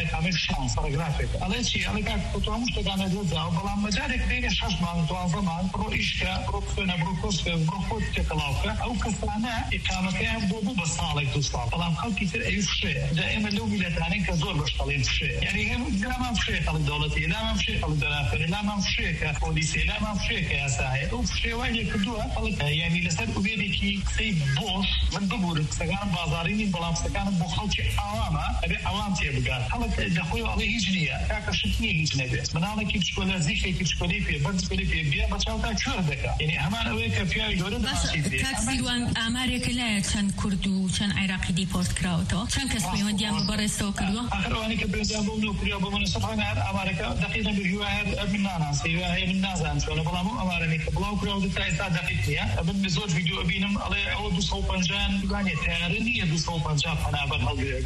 وای همه شانس پاراگرافیک الان چی الان که تو همش تگانه دوزاو بلام مجالك بين شش مان تو زمان رو ایشکا رو فنا بروکوس رو خود تکلاوکا او کسانه اقامتها بو بصالك دوستان بلام خلقي في اي شيء دائما لو ميلتاني كزور بشتغل في شيء يعني لا ما في شيء الدولة لا ما في شيء الدراسة لا ما في شيء كبوليس لا ما في شيء كساعي او في شيء واجد كدوها يعني لسه أبيدك سي بوش من دبور سكان بازارين بلام سكان بخلتي عوامة أبي عوام تيبقى خلق دخول عليه هجنية كاكشتني هجنية من هذا كيف شكله زيك كيف شكله في بس شكله في بيا بتشوفها شو ذكاء يعني همان أويك فيها يقولون تاكسيوان أمريكا لا كان كردو كان عراقي ديبورت كراوتو كان كسبي ونديام ببرستو كردو آخر واني كبرزان بومنو كريا بمناسبة هنا أمريكا دقيقة بيجوا من ناس هي من ناس عن شو نبلا مو أمريكا بلاو كريا ودتاعي صار دقيقة من بزوج فيديو أبينم على أول دوسو بنجان يعني تاريخي دوسو بنجان أنا بنقول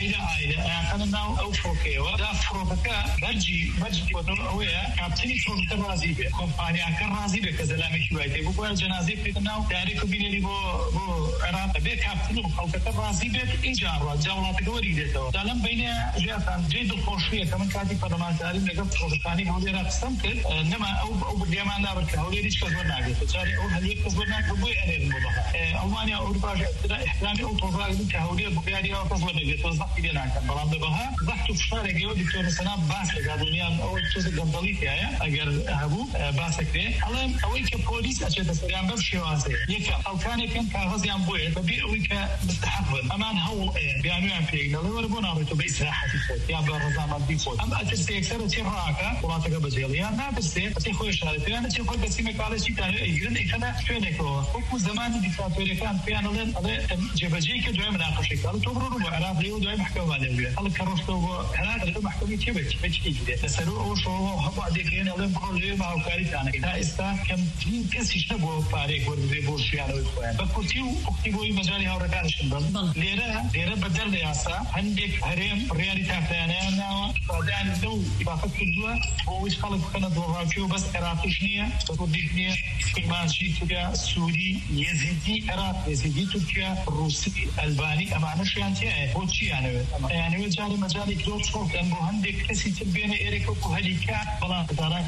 عيلة أنا ناو أو فوكيو دا فروكا برجي ودورويا كابتني شو ترازي به كومبانيا كرازي به كزلامي شوية بقول جنازي في ناو تاريخ بيني بو أنا به كابتني وخلك ترازي به إيجار جولات جوري ده دالم بين جاتان جيد الخوشية كمان كاتي فرمان تاريخ نقطة فروكاني هو اللي رقصن كل نما أو باليمن لا بركة هو اللي يشكل برنامج تجاري أو هل يكسب برنامج بقول أنا الموضوع ألمانيا أوروبا إحترامي أو توزاع كهولية بقيادية أو تصور نجد توزاع كده كان برام بها ضغط فشار جيود دكتور مثلا باس قادونيان أو تشوز الجنبلية يا أجر هبو باس كده على أويك بوليس أشياء تسريان بمشي واسع يك أو كان كهذا يوم بوي ببيع أويك مستحفظ أمان هو بيعملوا عن فيك لو يربون عرفتوا بإسراحة فوت يا برزام ديفوت أما أترسي أكثر تراكا ولا تقبل ما بسي تخوي شارتي أنا تخوي بس ما قال شيء تاني يجرن إخنا شوينك وكم زمان ديكتاتوري كان فينا لين على جبجيك دعم مناقشة قالوا تبرروا وعراق ليه دعم محكمة عليه قال كرفتوا عراق ليه محكمة تبج تسألوا أو شو هو بعدين لين بقول ليه ما هو كاري ثاني إذا إستا كم تين كسي شنو فارق ورد بورش يعني ويكون بكتيو أكتبوا مجالي هؤلاء كانش كندل ليرة بدل لياسا عندك هرم رياليتي ثانية أنا بعدين لو يبقى كدوا هو إيش خلق كنا دوراتيو بس عراقيشنية تقوليشنية إيمانشي تركيا سوري يزيدي عراق يزيدي تركيا روسي ألباني أما أنا شو يعني هو شيء يعني وجاري مجالي كلوب شوك أنبو عندك كسي تبيني إيريكو كهليكا بلا داران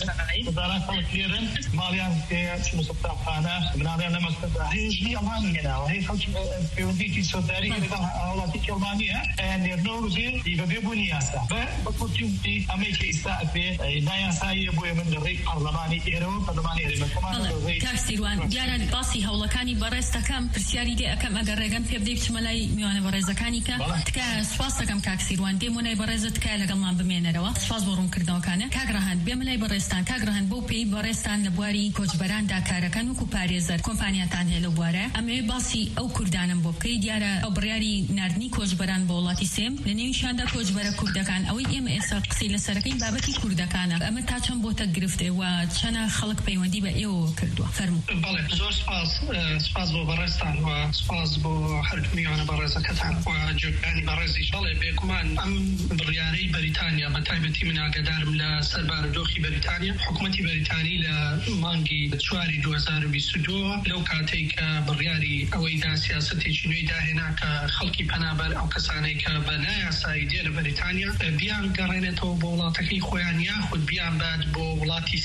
خلق ليرن ماليان كي شو سبتاب خانة من هذا لما استدعى هي جدي ألمانيا وهي خلق في وديكي سوداري إذا أولادك ألمانيا يعني نوروزي يبقى بيبوني ياسا بكتير في أمريكا إستاء نايا ساي بوي من الرئيس برلماني إيرو برلماني إيرو كمان الرئيس تاكسيروان ديانا باصي هولكاني برست كم برسياري دي أكم أجر رجعن في بديك ملاي ميوان برز كاني كا سفاس كم تاكسيروان دي مناي برزت كالا قلنا بمينا روا سفاس برون كردوا كانه كاغرهان بملاي برستان كاغرهان بوبي برستان لبواري كوج بران داكارا كانوا كوباريزر كومبانيا تانه لبواره أما باصي أو كردانم بوبكي ديارا أو برياري ناردني كوج بران بولاتي سيم لنيشان دا كوج برا كردكان أو إم إس قصيلة سرقين بابكي كردكان أما تاچم بوتا گرفته و چنا خلق پیوندی به ایو کردوا فرمو بله زور سپاس بو برستان و سپاس بو حرکمیان برز کتان و جوانی برزی بله بکمان ام بریاری بریتانیا بتایبتی من آگادارم لسربار دوخی بریتانیا حکومتی بریتانی لمانگی چواری 2022 لو کاتی که بریاری اویدا سیاستی چنوی دا هناك خلقی پنابر او کسانی که بنای سایدی بریتانیا بیان قرینتو بولاتکی خویان یاخد بیان بعد بو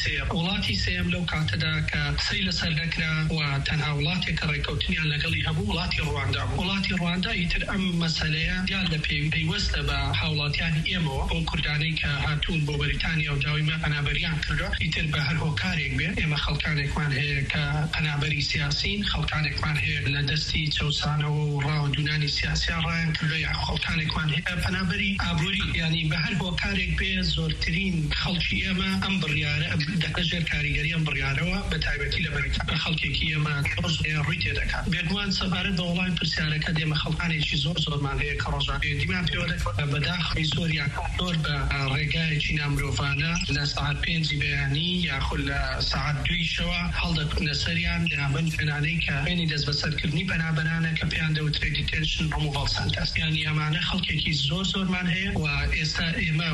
ولاتي سيم لو كانت ذاك سيل سردكرا وتنها ولاتي كريكوتنيا لقلي هبو ولاتي رواندا يترأم مسألة ديال في وسط بحولات يعني إيمو وكرداني كهاتون بو بريطانيا وداوما أنا بريان كرا يتربه هو كاريك بيه إما خلقاني كمان هي كأنا بري سياسيين خلقاني كمان هي لدستي توسانا وراودوناني سياسي راين كرا خلقاني كمان هي أنا بري أبوري يعني بهر هو كاريك بيه زورترين خلقي إما أمبريارة دكتور كاريجري أمبريارة بتعبتي لبريطانيا خلقي كيما ريتي دكا بيجوان سفارة دولار برسالة كديم خلقاني شيء زور ما هي كرجع ديما بيقولك بداخل سوريا دور برجاء جينا مروفانا لساعات بينزي بياني يأخذ ساعات دوي شوا حلقة نسريان لابن فناني كبيني دز بسر كرني بنا كبيان دو تريديتنشن رموفال سانتاس يعني أمانة خلقي كي زور ما هي وإستا إما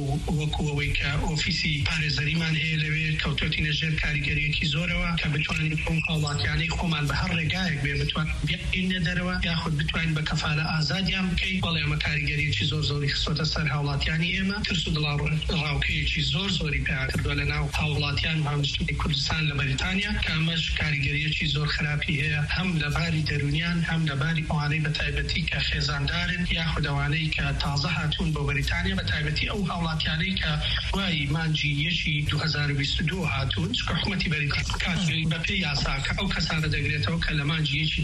وكو ويكا أوفيسي بارزري من هي لوي كوتوتي نجار كاريجري كي زوروا كبتوان يكون قوات يعني خومن بهر رجاء بتوان بين دروا ياخذ بتوان بكفالة آزاد يام كي ولا ما كاريجري كي زور زۆری خسۆتە سەر هاوڵاتیانی ئێمە ترس و دڵاڕاوکەیەکی زۆری پێ کردووە لە ناو هاوڵاتیان هاونیشتوونی کوردستان لە بەریتانیا کە ئەمەش کاریگەریەکی زۆر خراپی هەیە هەم لە باری دەرونیان هەم لە باری ئەوانەی بە تایبەتی کە خێزاندارن یاخود ئەوانەی کە تازە هاتوون بۆ بەریتانیا بە تایبەتی ئەو هاوڵاتیانەی کە وای مانجی یەشی 2022 هاتوون چکە حکوومەتی بەریتانیا کاتێک بەپێی یاساکە ئەو کەسانە دەگرێتەوە کە لە مانجی یەشی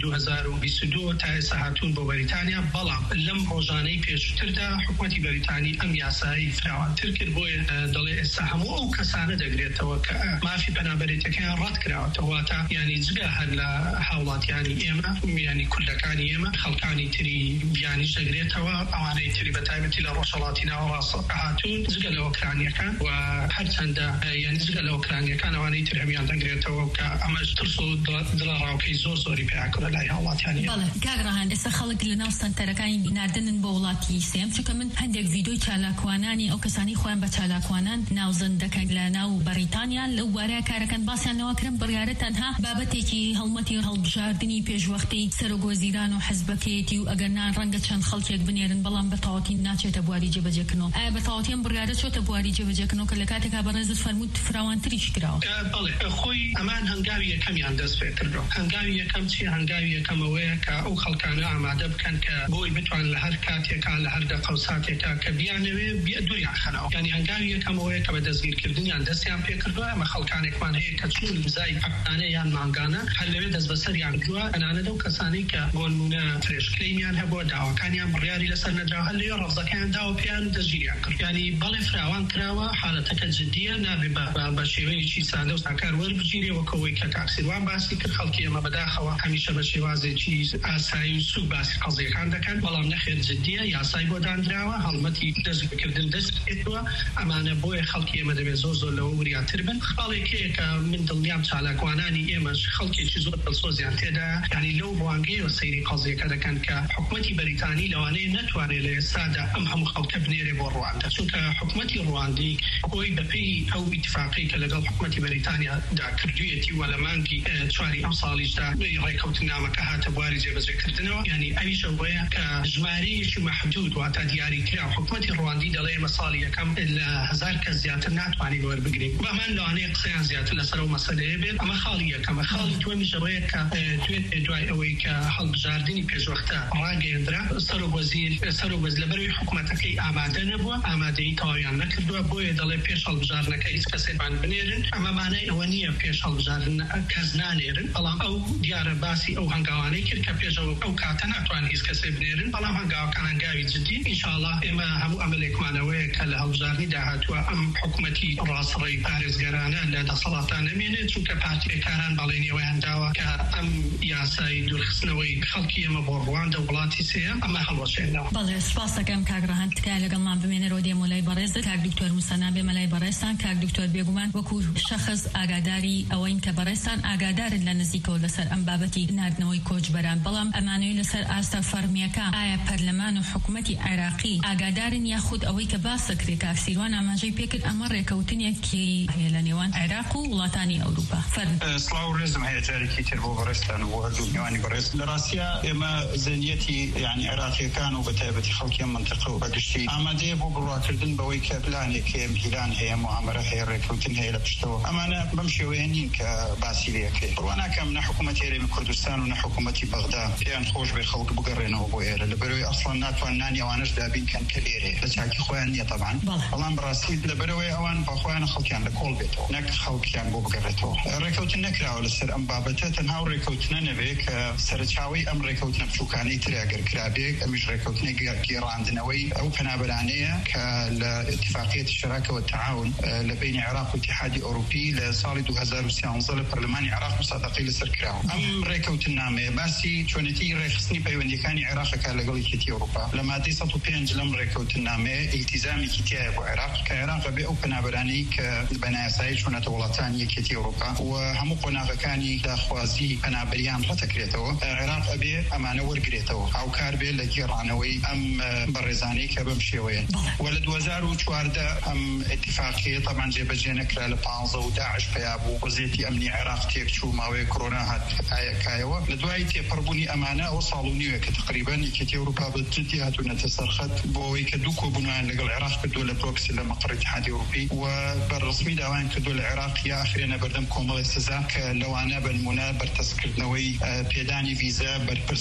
2022 تا ئێستا هاتوون بۆ بەریتانیا بەڵام لەم ڕۆژانەی پێشتردا حکوومەتی بەریتانی ئەم یاسایی فراوانتر کرد بۆیە دەڵێ ئێستا هەموو ئەو کەسانە دەگرێتەوە کە مافی پەنابەرێتەکەیان ڕەت کراوەتەوە تا یعنی جگە هەر لە هاوڵاتیانی ئێمە یعنی کوردەکانی ئێمە خەڵکانی تری بیانیش دەگرێتەوە ئەوانەی تری بە تایبەتی لە ڕۆژهەڵاتی ناوەڕاست هاتوون جگە لە ئۆکرانیەکان و هەرچەندە یعنی جگە لە ئۆکرانیەکان ئەوانەی تر هەمیان دەگرێتەوە کە ئەمەش ترس و دڵڕاوکەی زۆری پێیاکرە لای هاوڵاتیانی بەڵێ کاگڕاهان ئێستا خەڵک لە ناو سەنتەرەکانی ناردنن بۆ وڵاتی سێم چونکە من هەندێک ڤیدۆی چالاکوانانی ئەو کەسانی خۆیان بە چالاکوانان ناوزەند دەکەن لە ناو بەریتانیا لەو وارەیە کارەکەن باسییان لەوە کرن بڕیارە تەنها بابەتێکی هەڵمەتی هەڵبژاردننی پێشوەختەی سەرۆگۆزیران و حەزبەکەیەتی و ئەگەرنان ڕەنگە چەند خەڵکێک بنێرن بەڵام بە تەواوەتی ناچێتە بواری جێبەجێکردنەوە ئایا بە تەواوەتیان بڕیارە چۆتە بواری جێبەجێکردنەوە کە لە کاتێکا بەڕێزت فەرمووت فراوانتریش کراوە بەڵێ خۆی ئەمان هەنگاوی یەکەمیان دەست پێ کردەوە هەنگاوی یەکەم چی هەنگاوی یەکەمەوەیە کە ئەو خەڵکانە ئامادە بکەن کە بۆی بتوان لە هەر کاتێکا لە هەر دقە و ساتێکا کە بیانەوێ دووریان خەنەوە یعنی هەنگاوی یەکەمەوەیە کە بە دەستگیرکردنیان دەستیان پێ کردووە ئەمە خەڵکانێکمان هەیە کە چون بزای هەفتانە یان مانگانە هەر لەوێ دەست بەسەریان کردووە ئەنانە دەو کەسانی کە بۆ نمونە فرێشکلەیمیان هەبووە داواکانیان بڕیاری لەسەر نەدراوە هەر لەوێ ڕەفزەکەیان داوە پێیان دەستگیریان کرد یعنی بەڵێ فراوان کراوە حالەتەکە جددیە نابێ بە شێوەیەکی سادە و ساکار وەربگیرێ وەکەوەی کە تاکسیروان باسی کرد خەڵکی ئێمە بەداخەوە هەمیشە بە شێوازێکی ئاسایی و سوک باسی قەزیەکان دەکەن بەڵام نەخێر جددیە یاسای بۆ دانراوە هەڵمەتی دەستبکردن دەست پێێتوە ئەمانە بۆیە خەڵکی ئێمە دەبێت زۆر لەوە وریاتر بن خاڵێکەیە کە من دڵنیام چالاکوانانی ئێمەش خەڵکێکی زۆر دڵسۆزیان تێدا ینی لەو ڕوانگەیەوە سەیری قەزیەکە دەکەن کە حکوومەتی بەریتانی لەوانەیە نەتوانێت لە ئێستادا ئەم هەموو خەڵکە بنێرێ بۆ ڕواندا چونکە حکوومەتی ڕواندی خۆی بەپێی ئەو ئیتفاقی کە لەگەڵ حکوومەتی بەریتانیادا کردوویەتی وە لە مانگی چواری ئەم ساڵیشدا ڕێکەوتنامەکە هاتە بواری جێبەجێکردنەوە ینی ئەویش ئەوەیە کە ژمارەیەکی محدود واتە دیاریکرا حکوومەتی ڕواندی دەڵێ ئێمە ساڵی یەکەم لە 1000 کەس زیاتر ناتوانین وەربگرین بەمان لەوانەیە قسەیان زیاتر لەسەر ئەو مەسەلەیە بێت ئەمە خاڵی یەکەمە خاڵی دووەمیش ئەوەیە کە دوای ئەوەی کە هەڵبژاردننی پێشوەختە ڕاگەیەندرا سەرۆگۆز لەبەروی حکوومەتەکەی ئامادە نەبووە ئامادەی تەواویان نەکردووە بۆیە دەڵێ پێش هەڵبژاردنەکە هیچ کەسێکمان بنێرن ئەمە مانای ئەوە نییە پێش هەڵبژاردن کەس نانێرن بەڵام ئەو دیارە باسی ئەو هەنگاوانەی کرد کە پێشەوە ئەو کاتە ناتوان هیچ کەسێ بنێرن بەڵام هەنگاوەکان هەنگاوی جددی ئینشاءالله ئێمە هەموو ئەمەلێکمانەوەیە کە لە هەڵبژاردننی داهاتووە ئەم حکوومەتی ڕاستڕێی پارێزگەرانە لە دەسەڵاتان نەمێنێت چونکە پارتیەکانان بەڵێنیەوەیان داوە کە ئەم یاسایی دوورخستنەوەی خەڵکی ئێمە بۆ ڕواندا وڵاتی سێیە ئەمە هەڵوەشێنەوە. بەڵێ سپاس دەکەم کاک ڕەهان تکایە لەگەڵمان بمێنەرەوە دێمە لای بەڕێز کاک دکتۆر موسەنا بێمە لای بەڕێستان کاک دکتۆر بێگومان وەکو شەخص ئاگاداری ئەوەین کە بەڕێستان ئاگادارن لە نزیکەوە لەسەر ئەم بابەتی ناردنەوەی کۆچبەران بەڵام ئەمانەوەی لەسەر ئاستا فەرمیەکە ئایا پەرلەمان و حکوومەتی عێراقی ئاگادارن یاخود ئەوەی کە باسەکرێت کاکسیروان ئاماژەی پێکرد ئەمە ڕێکەوتنێکی هەیە لە نێوان عێراق و وڵاتانی ئەوروپا. سڵاو ڕێزم هەیە جارێکی تر بۆ بەڕێستان و بۆ هەردوو میوانی بەڕێز لە ڕاستیە ئێمە زەنیەتی یعنی عێراقیەکان و بەتایبەتی خەڵکی منتەقە و بەگشتی ئامادەیە بۆ بڕواکردن بەوەی کە پلانێک هەیە میلان هەیە موامەرە هەیە ڕێکەوتن هەیە لە پشتەوە ئەمانە بەم شێوەیە نین کە باسی لەکەی بڕواناکەم نە حکوومەتی هەرێمی کوردستان و نە حکوومەتی بەغدا پێیان خۆش بێ خەڵک بگەڕێنەوە بۆ ئێرە لەبەرەوەی ئەسڵان ناتوان نانی ئەوانەش دابینکەن کە لێرێ لە چاکی خۆیان نییە تەبعاً بەڵام بەڕاستی لەبەرەوەی ئەوان بەخۆیان خەڵکیان لە کۆڵ بێتەوە نەک خەڵکیان بۆ بگەڕێتەوە ڕێکەوتن نەکراوە لەسەر ئەم بابەتە تەنها ڕێکەوتنە نەبێ کە سەرچاوی ئەم ڕێکەوتنە بچووکانەی تراگەر کرابێک ئەمیش ڕێکەوتنێک گێڕاندنەوەی ئەو پەنابەرانەیە کە لە اتفاقیەتی شەراکە والتعاون لە بین عێراق و اتحادی ئەوروپی لە ساڵی 2013 لە پەرلەمانی عێراق مسادقەی لەسەر کراوە ئەم ڕێکەوتن نامەیە باسی چۆنەتی ڕێخستنی پەیوەندیەکانی عێراقەکە لەگەڵ یەکێتی ئەوروپا لە مادەی 105 لەم ڕێکەوتن نامەیە ئیلتیزامێکی تایە بۆ عێراق کە عێراق بێ ئەو پەنابەرانەی کە بە نایاسایی چۆنەتە وڵاتانی یەکێتی ئەوروپا و هەموو قۆناغەکانی داخوازی پەنابەریان ڕەتەکرێتەوە عێراق ئەبێ ئەمانە وەرگرێتەوە هاوکار بێ لە گێڕانەوەی ئەم بەڕێزانەی کە بەم شێوەیە و لە 2014 ئەم اتفاقیە طبعاً جێبەجێ نەکرا لە 15 و داعش پیا بوو وەزیەتی ئەمنی عێراق تێکچوو ماوەیە کۆرۆنا هات ئایەکایەوە لە دوای تێپەڕبوونی ئەمانە ئەو ساڵ و نیوە کە تقریباً یەکێتی ئەوروپا بە جدی هاتوونەتە سەر دەخات بۆەوەی کە دوو کۆبوونیان لەگەڵ عێراق کردووە لە بروکسل لە مەقڕی اتحادی ئەوروپی و بەڕسمی داوایان کردووە لە عێراق یا ئەخرێنە بەردەم کۆمەڵی سزا کە لەوانە بنمونە بەرتەسکردنەوەی پێدانی ڤیزا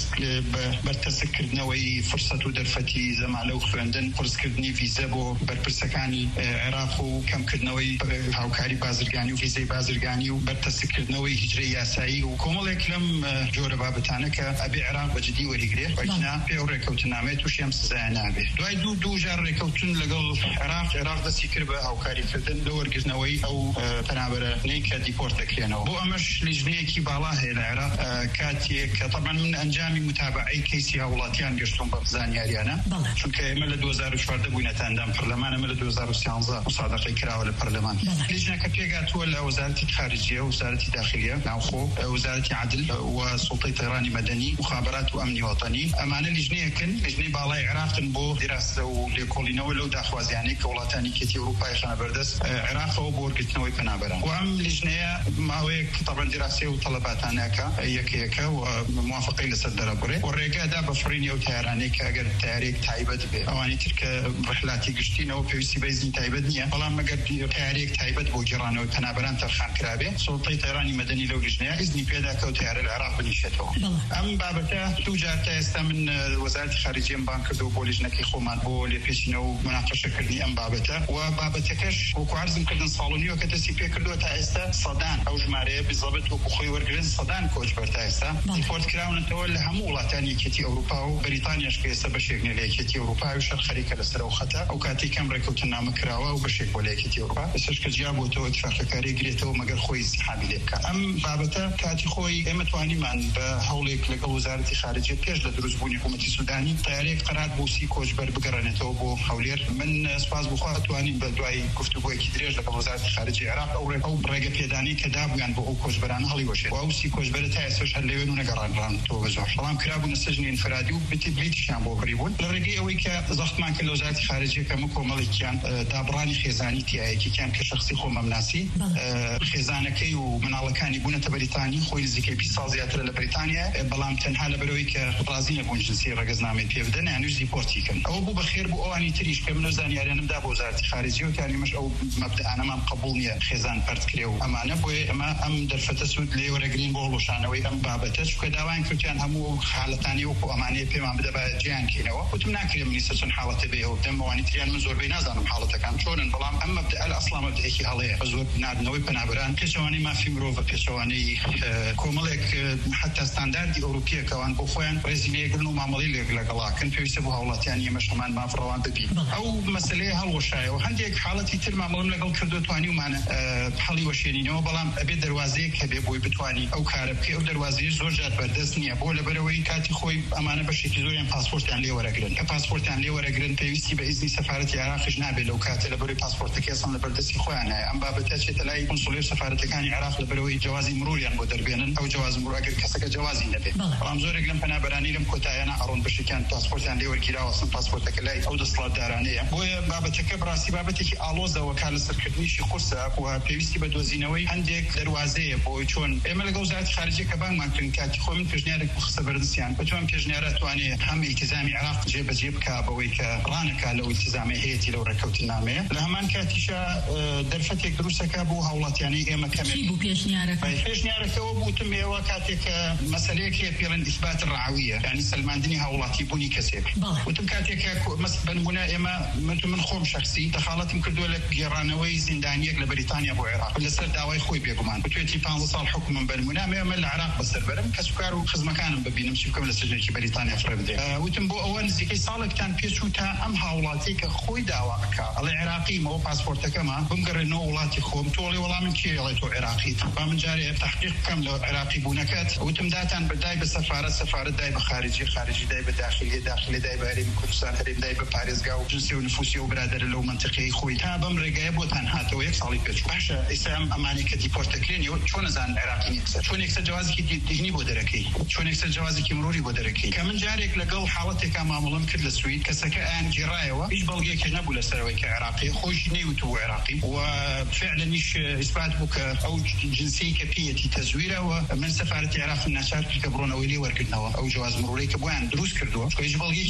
بەرتەسکردنەوەی فرسەت و دەرفەتی زەمالە و خوێندن قرسکردنی ڤیزا بۆ بەرپرسەکانی عێراق و کەمکردنەوەی هاوکاری بازرگانی و ڤیزای بازرگانی و بەرتەسکردنەوەی هیجرەی یاسایی و کۆمەڵێک لەم جۆرە بابەتانە کە ئەبێ عێراق بەجددی وەریگرێ وەکنا پێ ئەو ڕێکەوتنامەیە تووشی ئەم سزایە نابێ دوای دوو جار ڕێکەوتن لەگەڵ عێراق دەستی کرد بە هاوکاریکردن لە وەرگرتنەوەی ئەو پەنابەرانەی کە دیپۆرت دەکرێنەوە بۆ ئەمەش لیژنەیەکی باڵا هەیە لە عێراق کاتێک کە طبعا من ئەنجامی متابعەی کەیسی هاوڵاتیان گەشتم بە زانیاریانە چونکە ئێمە لە 2014 بووینەتە ئەندام پەرلەمان ئەمە لە 2013 مسادقەی کراوە لە پەرلەمان لیژنەکە پێگاتووە لە وەزارەتی خارجیە و وەزارەتی داخلیە ناوخۆ وەزارەتی عدل و سوڵتەی طیرانی مەدەنی مخابرات و ئەمنی وەطنی ئەمانە لیژنەیەکن لیژنەی باڵای عێراقن بۆ دیراسە و لێکۆڵینەوە لەو داخوازیانەی کە وڵاتانی کێتی ئەوروپای خانە بەردەست عێراقەوە بۆ وەرگرتنەوەی پەنابەران و ئەم لیژنەیە ماوەیەک طبعا دیراسە و تەڵەباتانەکە یەکەیەکە و موافقەی لەسەر دەرەبڕێ و ڕێگادا بە فڕینی ئەو تایارانەی کە ئەگەر تایارێک تایبەت بێ ئەوانی تر کە ڕحلاتی گشتینەوە پێویستی بە ئیزنی تایبەت نییە بەڵام ئەگەر تایارێک تایبەت بۆ گێڕانەوەی پەنابەران تەرخان کرابێ سوڵتەی طیرانی مەدەنی لەو لیژنەیە ئیزنی پێدا کە تیارە لە عێراق بنیشێتەوە ئەم بابەتە دوو جار تا ئێستا من وەزارەتی خارجیەم بان کردەوە بۆ لیژنەکەی خۆمان بۆ لێپێچینەوە و مناقەشەکردنی ئەم بابەتە و بابەتەکەش وەکو عەرزم کردن ساڵونیوە کە دەستی پێ کردووە تا ئێستا سەدان ئەو ژمارەیە بزەبێت وەکو خۆی وەرگرن سەدان کۆچبەر تا ئێستا دیپۆرت کراونەتەوە لە هەموو وڵاتانی یەکێتی ئەوروپا و بەریتانیاش کە ئێستا بەشێک لە یەکێتی ئەوروپا و شەر خەریکە لەسەر ئەو خەتە ئەو کاتی کەم ڕێکەوتنامە کراوە و بەشێک بۆ لە یەکێتی ئەوروپا ئێستاش کە جیا بۆتەوە اتفاقەکاری گرێتەوە مەگەر خۆی استیحابی لێ بکات ئەم بابەتە کاتی خۆی ئێمە توانیمان بە هەوڵێک لەگەڵ وەزارەتی خارجیە پێش لە دروستبوونی حکوومەتی سودانی تیارێک قەرار بۆ سی کۆچبەر بگەڕێنێتەوە بۆ هەولێر من سپاس بخوا توانیم بە دوای گفتوگۆیەکی درێژ لەگەڵ وەزارەتی خارجی عێراق ئەو ڕێگە پێدانی کە دابوویان بۆ ئەو کۆچبەرانە هەڵیوەشێت و ئەو سی کۆچبەرە تا ئێستاش هەر لەوێن و نەگەڕانرانەوە بەزۆر بەڵام کرابوونە سەژنی ئینفرادی و بلیتیشیان بۆ بڕیبوون لە ڕێگەی ئەوەی کە زەختمان کرد لە وەزارەتی خارجیە کە کۆمەڵێکیان دابڕانی خێزانی تایەکیان کە شخصی خۆ مەمناسی خێزانەکەی و مناڵەکانی بوونەتە بەریتانی خۆی نزیکەی 20 ساڵ زیاتر لە بەریتانیا بەڵام تەنها لەبەرەوەی کە ڕازی نەبوون جنسی ڕەگەزنامەی پێ بدەن یانوش دیپۆرتیکن ئەوە بوو بەخێر بوو ئەوانی تریش کە من زانیاریانمدا بۆ وەزارەتی خارجیە و کاریمەش ئەو مەبدەانەمان قبوڵ نییە خێزان پەرت کرێ و ئەمانە بۆیە ئەمە ئەم دەرفەتە سوود لێ وەرەگرین بۆ هەڵۆشانەوەی ئەم بابەتە چونکە داوایان کردیان هەموو حاڵەتانی وەکو ئەمانەیە پێمان بدە بە جیان کەینەوە وتم ناکرێ منیسە چۆن حاڵەتە بێ ئەو دەم ئەوانی تریان من زۆربەی نازانم حاڵەتەکان چۆنن بەڵام ئەم مەبدە ئەسڵا مەبدەیەکی هەڵەیە بە زۆر ناردنەوەی پەنابەران پێچەوانەی مافی مرۆڤ پێچەوانەی کۆمەڵێک حتا ستانداردی ئەوروپیەکەوان بۆ خۆیان ڕێزی لێگرن و مامەڵی لەگەڵاکن پێویستە بۆ هاوڵاتیان ئێمە شەمان مافڕەوان ببین ئەو مەسەلەیە هەڵوەشایەوە هەندێک حاڵەتی تر مامەڵم لەگەڵ کردو توانیومانە هەڵی وەشێنینەوە بەڵام ئەبێ دەواازەیەک هەبێ بۆی بتوانی ئەو کارە بکەی ئەو دەواازەیە زۆر جات بەردەست نییە بۆ لەبەرەوەی کاتی خۆی ئەمانە بەشێکی زۆریان پاسپۆرتیان لێ وەرەگرن کە پاسپۆرتیان لێ وەرەگرن پێویستی بە ئیزنی سەفارەتی عێراقیش نابێت لەو کاتە لەبەرەوەی پاسپۆرتەکە ئەسڵ لە بەردەستی خۆیان هەیە ئەم بابەتە چێتە لای کۆنسوڵێر سەفارەتەکانی عێراق لەبەرەوەی جوازی مروریان بۆ دەربێنن ئەو جواز مرور ئەگەر کەسەکە جوازی نەبێت بەڵام زۆرێک لەم پەنابەرانی لەم کۆتاییانە ئەڕۆن بەشێکیان پاسپۆرتیان لێ وەرگیراوە ئەسڵ پاسپۆرتەکە لای ئەو دەسەڵاتدارانەیە بۆیە بابەتەکە بڕاستی بابەتێکی ئالۆزەوە کا لەسەرکردنیشی قورسە و پێویستی بە دۆزینەوەی هەندێک دەواازەیە بۆی چۆن ئێمە لەگەڵ وەزارەتی خارجیە کە بانگمان کردن کاتی خۆ من پێشنیارێک بخستە بەردەستیان بەتوان پێشنیارە توانێت هەم ئیلتیزامی عێراق جێبەجێ بکا بەوەی کە ڕانەکا لەو ئیلتیزامی هەیەی لەو ڕێکەوتنامەیە لە هەمان کاتیشە دەرفەتێک دروستەکە بۆ هاوڵاتیانی ئێمە کەمێک پێشنیارەکەەوە بوتم ئێوە کاتێک مەسەلەیەک هەیە پێڵەن ئیثبات ڕعویە یعنی سەلماندنی هاوڵاتی بوونی کەسێک وتم کاتێک بنمونە ئێمە من خۆم شخصی دەخاڵەتم کردووە لە گێڕانەوەی زیندانیەک لە بەریتانیا بۆ عێراق لەسەر داوای خۆی بێگومان بتوێتی 15 ساڵ حکومم بنمونە ئێمە لە عێراق بەسەربەرم کە سوکار و خزمەکانم ببینم چی بکەم لە سەرجێکی بەریتانیا فڕێ بدەم وتم بۆ ئەوە نزیکەی ساڵێکتان پێچوو تا ئەم هاوڵاتی کە خۆی داوا بکا ئەڵێ عێراقیمەوە پاسپۆرتەکەمە بمگەڕێنەوە وڵاتی خۆم تۆڵێ وەڵامم کێ ئەڵێ تۆ عێراقیت با من جارێ تحقیق بکەم لە عێراقی بوونەکەت وتم داتان بەدای بە سەفارەت دای بە خارجی دای بە داخلی دای بە هەرێمی کوردستان هەرێم دای بە پارێزگا و جنسی و نفوسی و برادەرە لەو منطقەی خۆی تا بەم ڕێگایە بۆتان هاتەوە یەک ساڵی پێچوو باشە ئێستا ئەمانی کە دیپۆرتەکرێنەوە چۆن نەزان عێراقی نیە چۆن یەکسەر جوازێکی دیهنی بۆ دەرەکەی چۆن یەکسەر جوازێکی مروری بۆ دەرەکەی کە من جارێک لەگەڵ حاڵەتێکا مامەڵەم کرد لە سوید کەسەکە ئایان گێڕایەوە هیچ بەڵگەیەکی نەبوو لەسەرەوەی کە عێراقی خۆشی نەیوتووە عێراقی و فعلەنیش ئیثبات بوو کە ئەو جنسی کە پێیەتی تەزویرەوە من سەفارەتی عێراق ناچار کرد کە بڕۆنەوەی لێ وەرگرتنەوە ئەو جواز مروری کە بۆیان دروست کردووە هیچ بەڵگەیەکیان نییە کە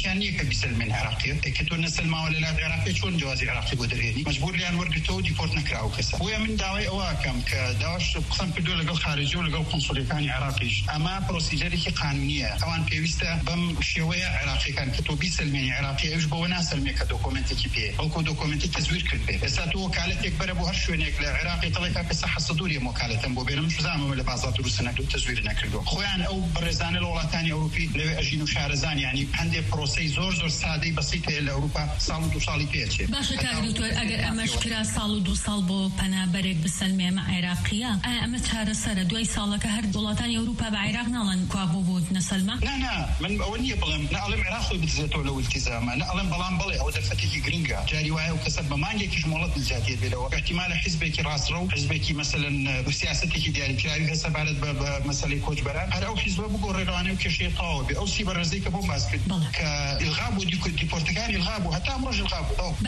بيسلمين عراقية كتو نسل ما ولا لا عراقية شون جواز عراقي قدريني مجبور لي أن ورقته ديبورت نكراو كسا ويا من داوي أواكم كداوش قسم كدو لقل خارجي ولقل قنصلي كان عراقي أما بروسيجري قانونية طبعا بيوستا بم شوية عراقي كان كتو بيسلمين عراقية يجبو وناس المي كدوكومنت كيبي أو كدوكومنت تزوير كلبي بساتو وكالة يكبر أبو هرشونيك لعراقي طلقة كصحة صدورية وكالة أبو بينهم شو زعموا ولا بعضات روسنا دو تزوير نكردو خوان أو برزان الولايات أوروبي لو أجينو شارزان يعني عندي بروسي زور سادي بسيطة لأوروبا صالو دو صالي بيتشي باشا كاردكتور أجر أمشكرا صالو دو صالبو بنا بريك بالسلمية مع عراقية أما تشار سر دوي صالك هرد ولايات أوروبا بعراق نالن كوابو بود نسلمة لا من أولني بلم نعلم عراقي بتزيتو لو التزامه نعلم بلام بلي أو دفتي جرينجا جاري واي وكسب ما عندي كش مولد الجاتية بلو احتمال حزبك راس رو حزبك مثلا بسياستك ديالي كراوي هسه بعد مسألة كوج بران هذا أو حزب بقول ريراني وكشيء طاوبي أو سي برزيك أبو ماسك كالغاب ودي برتغالي الغاب وحتى أمرج الغاب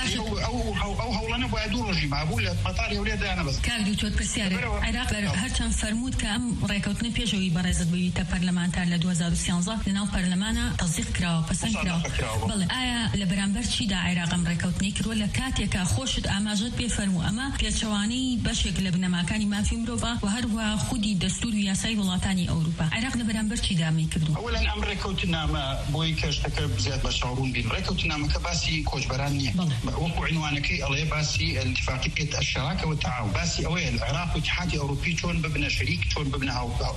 أو هولنا بعدو رجيم معقول مطاري ولاد أنا بس كان دكتور برسياري عراق هرچند فرمود كأم رأيكوتني بيجوي برزت بيتا برلمانتار ل 2013 لناو برلمانا تصديق كراو پسند كراو بله آیا لبرانبر چی دا عراق ام رأيكوتني كرو لكاتي كخوشت أماجد بيفرمو أما بيتشواني بشك لبنماكاني ما في مروفا وهروا خودي دستور وياساي ولاتاني أوروبا عراق لبرانبر چی دا ميكردو أولا أم رأيكوتنا ما بوي كشتك بزيادة بشعورون بين رأيكوتنا ما كباسي كوج برانية وقو عنوانك الله باسي الاتفاقية الشراكة والتعاون باسي أولا العراق واتحاد أوروبي شون ببنا شريك شون ببنا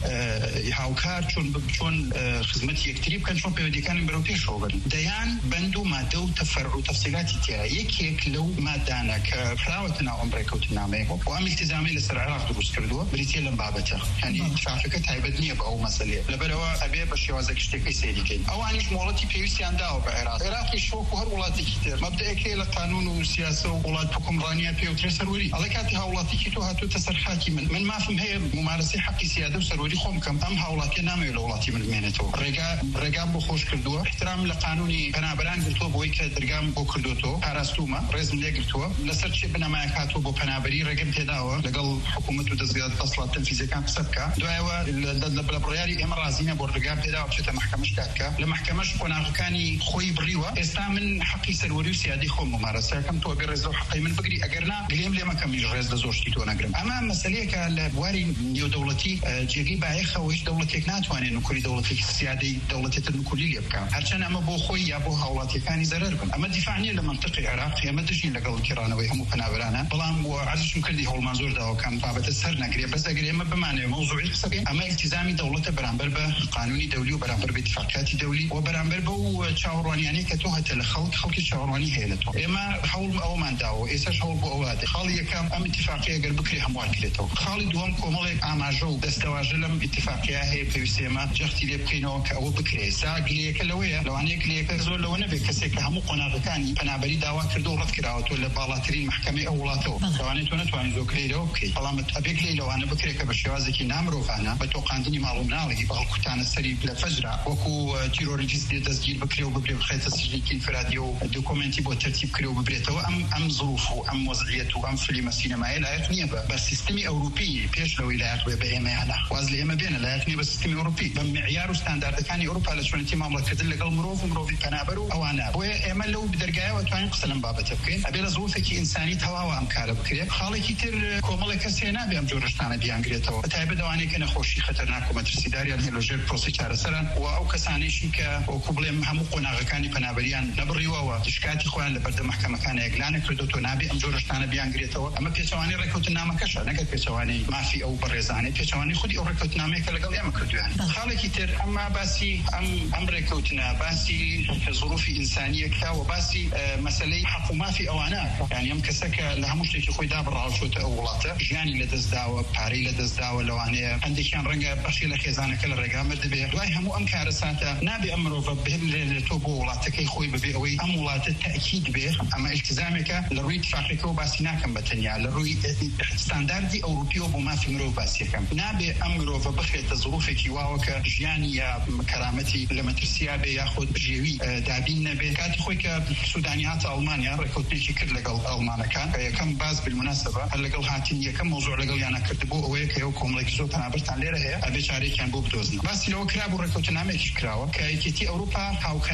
هاوكار شون خدمتي يكتريب كان شون بيودي كان بروتين شغل ديان بندو ما دو تفرع وتفصيلات تاعي يك لو ما دانا كفراوتنا عمركوتنا ماهو وام التزامي لسر العراق دروس كردوا بريتي لمبابته يعني اتفاقية تعبدني بأو مسألة لبروا أبي بشي وازك اشتكي سيدي كين أو عنيش مولتي بيوسي عندها بعراق العراق شوك وهر ولاتي كتير مبدأ كي لقانون وسياسة وولاد حكمرانية بيوتري سروري على كاتي هاولاتي كتو هاتو تسر حاكي من ما فهم هي ممارسة حقي سيادة وسروري خوم كم أم هاولاتي نامي لولاتي من مينتو رقام بخوش كردوا احترام لقانوني بنابران قلتو بوي كدرقام بو كردوتو هاراستوما رزم لي قلتو لسر شي بنما كاتو بو بنابري رقم تداوى لقل حكومته دزياد فصلة التنفيذية كان سبكا دعوة البرياري امرازينا بو رقام تداوى بشتا محكمش كاتكا لمحكمش قناغ كاني خوي بريوة استا من حقي سروري وسيادي خوم ممارسة كم تو اقرز لو حقي من بقري اقرنا قليم لي ما كم يجرز لزوجتي تو نقرم اما مسألة كالبواري نيو دولتي جيغي بايخة ويش دولتك ناتواني نكوري دولتك السيادي دولتك النكولي يبقى هرچن اما بو خوي يا بو هاولاتي كاني ضرر بن اما دفاعني لمنطقة العراق يا مدجين لقل كيرانوي همو بنابرانا بلان وعزش مكردي هول منظور دا وكان بابت السر نقري بس اقري اما بمعنى موضوعي قصبي اما التزامي دولته برانبر بقانوني دولي وبرانبر باتفاقيات دولي وبرانبر بو تشاوراني يعني كتوها الخلق خلق الشاوراني هيلتو اما حول او من داو ايساش حول بو اواد خالي كم ام اتفاقيه قال بكري هموال كليتو خالي دوام كومل اماجو دستواجلم اتفاقيه هي بيسيما جختي لي بكينو كاو بكري ساقلي كلويه لو اني كلي كزول لو نبي كسيك همو قناغ كاني بنابري داوا كردو رد كراوت ولا بالاترين محكمه اولاتو لو اني تواني ذكري اوكي والله ابيك لي لو انا بكري كبشوازكي نامرو فانا بتوقعندني معلوم نالي بالكتان السري لفجره وكو تيروريست تسجيل بكري وبكري خيط السجل انفرادي ودوكومنتي بو ترتيب كري وبريتو ام ظروفه ام وضعيته ام فيلم سينمائي لا يقنيه بس سيستمي اوروبي بيش لو الى بما انا وازلي اما بين لا يقني بس سيستمي اوروبي بمعيار وستاندرد كان اوروبا لشون انت مملكه دل مروف كنابرو او انا واما لو بدرجه وتوين قسلم بابته كاين ابي ظروفك انساني تواوا ام كاره بكري خالي كتير كوملك سينا بيام جورشتانه دي انغريتو تايب دواني كان خوشي خطرناك ومترسيداري الهيلوجير بروسيجر سرا او كساني شيكا او بروبليم هم قناغ كاني بنابريان نبري وا تشكاتي خوان لبرد محكمه كان اغلان كردوتو نابي ام جورشتانه بي انغريتو اما بيسواني ركوتنا ما كشا نك بيسواني ما في او برزاني بيسواني خدي او ركوتنا ما كلغل يا مكردو يعني خالي كتير اما باسي ام ركوتنا باسي ظروف انسانيه كا وباسي مساله حق ما في اواناك يعني ام كسك لها مشتكي خوي دابر عشوت اولاته جاني لدزداو باري لدزداو لو اني عندي كان رنجه بخي لخزانه كل رقم دبي واي هم ام كارساته نابي امرو بهم توبو ولاتك خوي ببي اوي ام ولات التاكيد به اما التزامك لروي اتفاقك وباسيناكم بتنيا لروي ستاندردي اوروبي وما في مرو باسيكم نابي امرو بخي ظروفك واوك جاني كرامتي لما ترسيا بياخذ جيوي دابين نبي كاتي خويك سودانيات المانيا ركوتني شكل لقل المانيا كان كم باز بالمناسبه هلقل هاتين كم موضوع لقل انا كتبو اويك يوكم لك زوت انا برت عليه هي ابي شاري كان بو بدوزنا بس لو كرابو ركوتنا ميك كراو كايتي اوروبا هاوكاري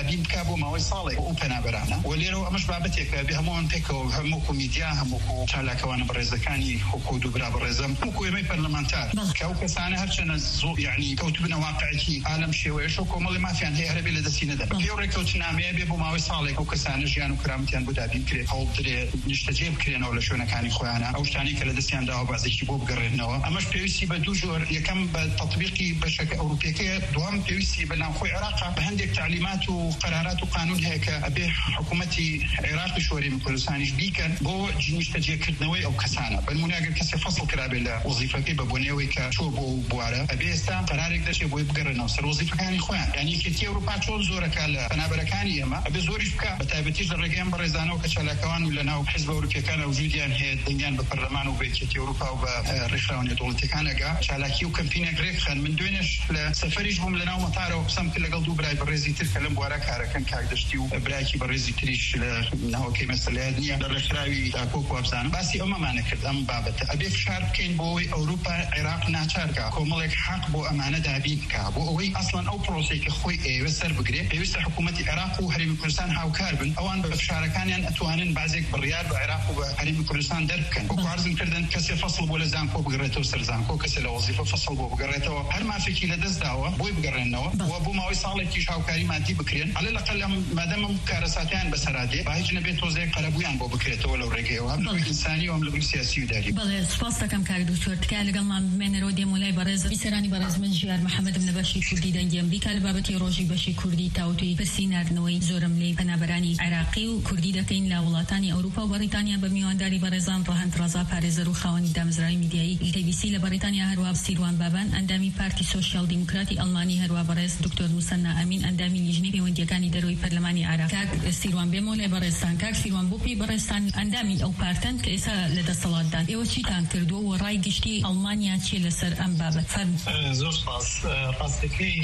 دابین بکە بۆ ماوەی ساڵێک ئەو پەنابەرانە و لێرەوە ئەمەش بابەتێکە بێ هەمووان پێکەوە هەموو میدیا هەموو چالاکەوانە بەڕێزەکانی حکومت و برا بەڕێزم هەموو ئێمەی پەرلەمانتار کە ئەو کەسانە هەرچەنە زۆر یعنی کەوتبنە واقعیەتی عالم شێوەیەش و کۆمەڵی مافیان هەیە هەرە بێ لە دەستی نەدەن پێ ڕێکەوتنامەیە بێ بۆ ماوەی ساڵێک ئەو کەسانە ژیان و کرامەتیان بۆ دابین کرێت هەوڵدرێ نیشتەجێ بکرێنەوە لە شوێنەکانی خۆیانە ئەو شتانی کە لە دەستیان داوە بازێکی بۆ بگەڕێنەوە ئەمەش پێویستی بە دوو جۆر یەکەم بە تەطبیقی بەشەکە ئەوروپیەکەیە دوام پێویستی بە ناوخۆی عێراق بە هەندێک تعلیمات و قەرارات و قانون هەیە کە ئەبێ حکوومەتی عێراقی شۆرەی کوردستانیش بیکەن بۆ نیشتەجێکردنەوەی ئەو کەسانە بەنمونە ئەگەر کەسێ فەسڵ کرابێ لە وەزیفەکەی بە بۆنێەوەی کە چۆ بۆ بوارە ئەبێ ئێستا قەرارێک دەچێت بۆی بگەڕێنەوە سەر وەزیفەکانی خۆیان یعنی یەکێتی ئەوروپا چۆن زۆرەکە لە پەنابەرەکانی ئێمە ئەبێ زۆریش بکە بە تایبەتیش لە ڕێگەیان بەڕێزانەوە کە چالاکەوان و لە ناو حیزب ئەوروپیەکانە وجودیان هەیە دەنگیان بە پەرلەمان و بە یەکێتی ئەوروپا و بە ڕێکخراوە نێودەوڵەتیەکانەگا چالاکی و کەمپینێک ڕێکخەن من دوێنێش لە سەفەریش بووم لە ناو مەتارەوە قسەم کرد لەگەڵ دوو برای بەڕێزی تر کە لەم بوارە کارەکەن کاکدەشتی و برایکی بەڕێزی تریش لە ناوەکەی مەسەلەیە نییە لە ڕێکخراوی داکۆک و ئەبزانم باسی ئەمەمانە کرد ئەم بابەتە ئەبێ فشار بکەین بۆ ئەوەی ئەوروپا عێراق ناچارکە کۆمەڵێک حەق بۆ ئەمانە دابین بکە بۆ ئەوەی ئەسڵەن ئەو پرۆسەی کە خۆی ئێوە سەر بگرێت پێویستە حکوومەتی عێراق و هەرێمی کوردستان هاوکار بن ئەوان بە فشارەکانیان ئەتوانن بازێک بڕیار بە عێراق و بە هەرێمی کوردستان دەربکەن وەکو عەرزم کردن کەسێ فەسڵ بۆ لە زانکۆ بگڕێتەوە سەر زانکۆ کەسێ لە وەزیفە فەسڵ بۆ بگەڕێتەوە هەر مافێکی لەدەست داوە بۆی بگەڕێنەوە و بۆ ماوەی ساڵێکیش هاوکاری مادی بکرێن عەلە لەقەل مادەم کارەساتیان بەسەرادێ با هیچ نەبێت تۆزێک قەرەبوویان بۆ بکرێتەوە لەو ڕێگەیەوە هەم لەبووی ئینسانی و هەم لەبووی سیاسی و داری بەڵێ سوپاس دەکەم کاک دکتۆر تکایە لەگەڵمان بمێنەرەوە دێمولای بەڕێز بیسەرانی بەڕێز من ژیار محەممەدم لە بەشی کوردی دەنگی ئەمریکا لە بابەتی ڕۆژی بەشی کوردی تاوتوی پرسی ناردنەوەی زۆرم لێ پەنابەرانی عێراقی و کوردی دەکەین لە وڵاتانی ئەوروپا و بەریتانیا بە میوانداری بەڕێزان ڕەهەند ڕەزا پارێزەر و خاوەنی دامزراوی میدیایی KBC لە بەریتانیا هەروە سیروان بابان ئەندامی پارتی سۆشیال دیموکراتی ئەڵمانی هەروە بەڕێز دکتۆر موسەنا ئەمین ئەندامی لیژنەی پەیوەندیەکانی دەرەوەی پەرلەمانی عێراق کاک سیروان بێمۆلای بەڕێزان کاک سیروان بۆ پێی بەڕێزان ئەندامی ئەو پارتن کە ئێستا لە دەسەڵاتدان ئێوە چیتان کردووە و ڕای گشتی ئەڵمانیا چیە لەسەر ئەم بابەت فەرموو زۆر سپاس ڕاستەکەی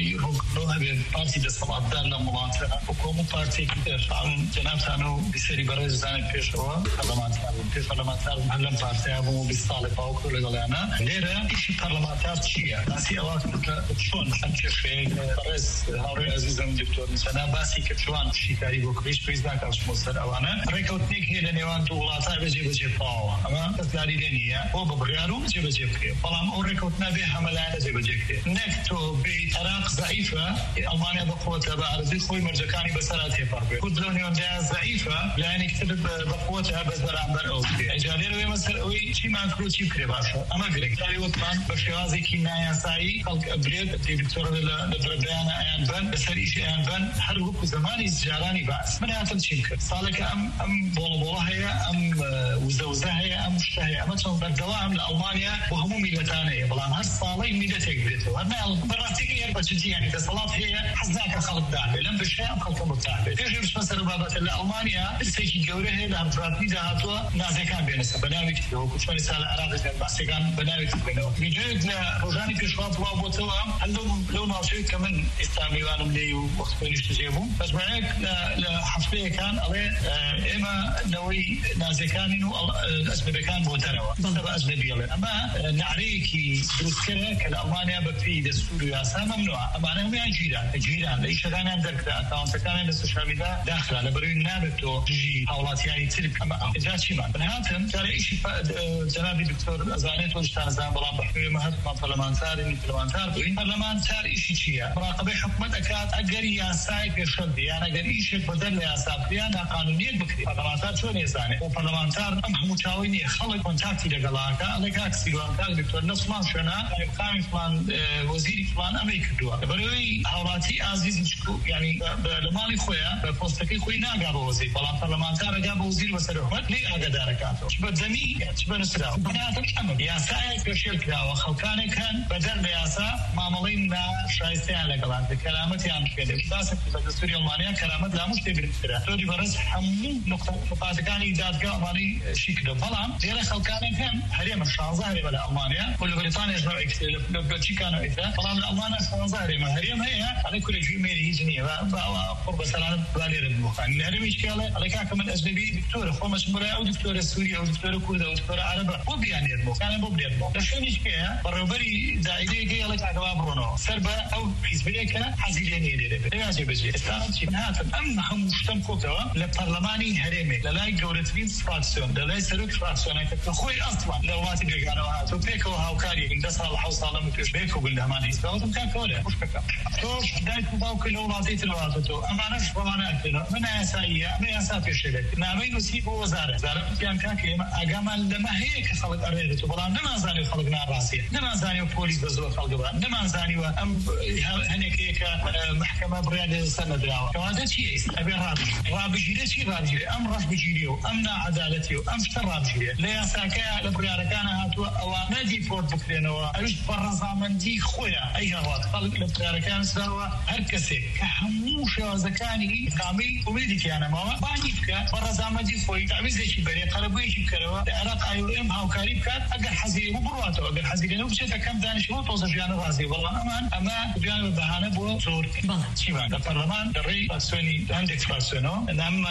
بۆ هەبێت پارتی دەسەڵاتدار لە وڵاتە حکومت و پارتێکی تر جەنابتان و بیسەری بەڕێز زانێت پێشەوە پەرلەمانتار هەر لەم پارتەیە بووم 20 ساڵێ باوکو لەگەڵیانە لێرە ئیشی پەرلەمانتار چییە باسی ئەوە چۆن ئەم کێشەیە بەڕێز هاوڕێی عەزیزم دکتۆر موسەنا باسی کرد چۆن شیکاری بۆ کڕیش پێویست ناکاتمەوە سەر ئەوانە ڕێکەوتنێک هەیە لە نێوان دوو وڵاتە بەجێبەجێ پاوە ئەمە دەستداری لێ نییە بۆ بە بڕیار و جێبەجێ بکرێت بەڵام ئەو ڕێکەوتنە بێ هەمەلایەنە جێبەجێ بکرێت نەک تۆ بێ عێراق ضعیفە ئەڵمانیا بەقووەتە بە عەرزی خۆی مەرجەکانی بەسەرا تێپەڕ بێت کورد لەو نێوەندەیە ضعیفە لایەنێکی تر بەقووەتە بەس بەرامبەر ئەو بکرێت ئەجا لێرەوەی مەسەر ئەوەی چیمان کرد چی بکرێ باشە ئەمە گرێک داری وتمان بە شێوازێکی نایاسایی خەڵک ئەبرێت دکتۆر لە بەربەیانە ئەیان بن بەسەر ئیشی ئەیان بن هەر وەکو زمانی جارانی باس من هاتم چیم کرد ساڵێکە ئەم بۆڵە هەیە ئەم وزە هەیە ئەم شتە هەیە ئەمە چۆن بەردەوام لە ئەڵمانیا بۆ هەموو میلەتان هەیە بەڵام هەر ساڵی میلەتێک بێتەوە بەڕاستیکە هەر بەجددی یانی دەسەڵات هەیە حەز ناکە خەڵک دابێت لەم بەشەیە ئەم خەڵکە مرتاح بێت پێش بچمە سەر بابەتە لە ئەڵمانیا پرسێکی گەورە هەیە لە هەمفراتنی داهاتووە نازەکان بێنەسە بە ناوی کردەوە کوچمەی ساڵ عێراق باسەکان بە ناوی بێنەوە ویدیۆیەک لە ڕۆژانی پێشوا بڵاو بۆتەوە لەو ناوچەی کە من ئێستا میوانم لێ و وەختەوە نیشتەجێ بووم مەجموعەیەک لە هەفتەیەکان ئەڵێ ئێمە نەوەی نازەکانین و ئەجنەبیەکان بۆ دەرەوە بە ئەجنەبی ئەڵێن ئەمە نعرەیەکی دروستکردە کە لە ئەڵمانیا بە پێی دەستور و یاسا مەمنوعە ئەمانە هەموویان گیران لە ئیشەکانیان دەرکرا ئەکاونتەکانیان لە سوشیال میدیا داخرا لەبەرەوەی نابێت تۆ دژی هاوڵاتیانی تر ئەمە ئەجا چیمان بنهاتن جارە ئیشی جەنابی دکتۆر ئەزانێت تۆشتان ئەزان بەڵام بەحوێ مەهەتمان پەرلەمانتار بووین پەرلەمانتار ئیشی چییە مراقبەی حکومەت ئەکات ئەگەر یاسای پێشەڵ یان ئەگەر ئیشێک بەدەر لە یاسا بکرێن ناقانونیەک بکرێت پەرلەمانتار چۆن ێزانێت بۆ پەرلەمانتار ئەم هەموو چاوی نییە خەڵک کۆنتاکتی لەگەڵاکە ئەڵێ کاک سیروان کاک دکتۆر لە فڵان شوێنە قامی فڵان وەزیری فڵان ئەمەی کردووە لەبەرەوەی هاوڵاتی ئازیز یعنی لە ماڵی خۆیان بە پۆستەکەی خۆی ناگا بە وەزیر بەڵام پەرلەمانتار ئەگا بە وەزیر بەسەر حکومەت لێ ئاگادارەکاتەوە چ بە جەمی چ بە نووسراوە بناتن ئەمە یاسایەک پێشێل کراوە خەڵکانێک هەن بەدەر لە یاسا مامەڵەی ناشایستەیان لەگەڵان کەرامەتیان پێدێت باسە بە دەستوری ئەڵمانیا کەرامەت لا هەموو شتێک گرنگترە تۆری بەڕێز هەموو نقطاتەکانی دادگا ئەڵمانی شيك بلام ديال خلكان كان هريم شانزاري ولا ألمانيا ولا بريطانيا جمعوا إكتيل بلجيكا كانوا إكتيل بلام ألمانيا شانزاري ما هريم هي على كل شيء ميري هيجني قرب سلام بالي ردمو كان هريم إشكاله على كم الأجنبي دكتور خمس مرة أو دكتور سوري أو دكتور كرد أو دكتور عربي وبيان يردمو كان بوبيردمو لشون إشكاله بربري داعي كي على كعبة برونو سربا أو حزبيك حزيلين يدير لازم بيجي استعمل هذا أم هم مجتمع كوا للبرلماني هرمي لا يجورتين فراكسيون لا يسلك فراكسيون كخوي أصلا لو ما تبي أنا وهذا بيكو هاوكاري إن دسها الحوصلة لما تيجي بيكو بالدهماني استوى كان كوله مش كذا تو دايت باوك لو لازم تلواتو تو أما أنا شو ما نأكله من أسايا من أسافر شيء نامي نسيب وزارة كان كاكي أجمل لما هيك خلق أريد تبغى نما زاني خلقنا راسي نما زاني بوليس بزور خلقنا نما زاني وأم هنيك هيك محكمة بريادة سنة دراوة كمان شيء أبي رابجيله شيء رابجيله أم رابجيله أمنا عدالتي أم شر رابجيله لا ساكا لبريادة كان هاتوا أو نادي فورد بكرينوا أيش برزا من دي خويا أي هوا خلق لبريادة كان سوا هركسي كحموش زكاني قامي وميدك أنا ما بعديك برزا من دي خوي تعمل شيء بري قربي شيء كروا العراق أيو إم هاو كاريب كان أجر حزير وبرواته أجر حزير لو بشيء كم دانش هو توصل جانا رازي والله أما جانا بهانة بو صور شيء البرلمان دري فاسوني عندك فاسونو نعم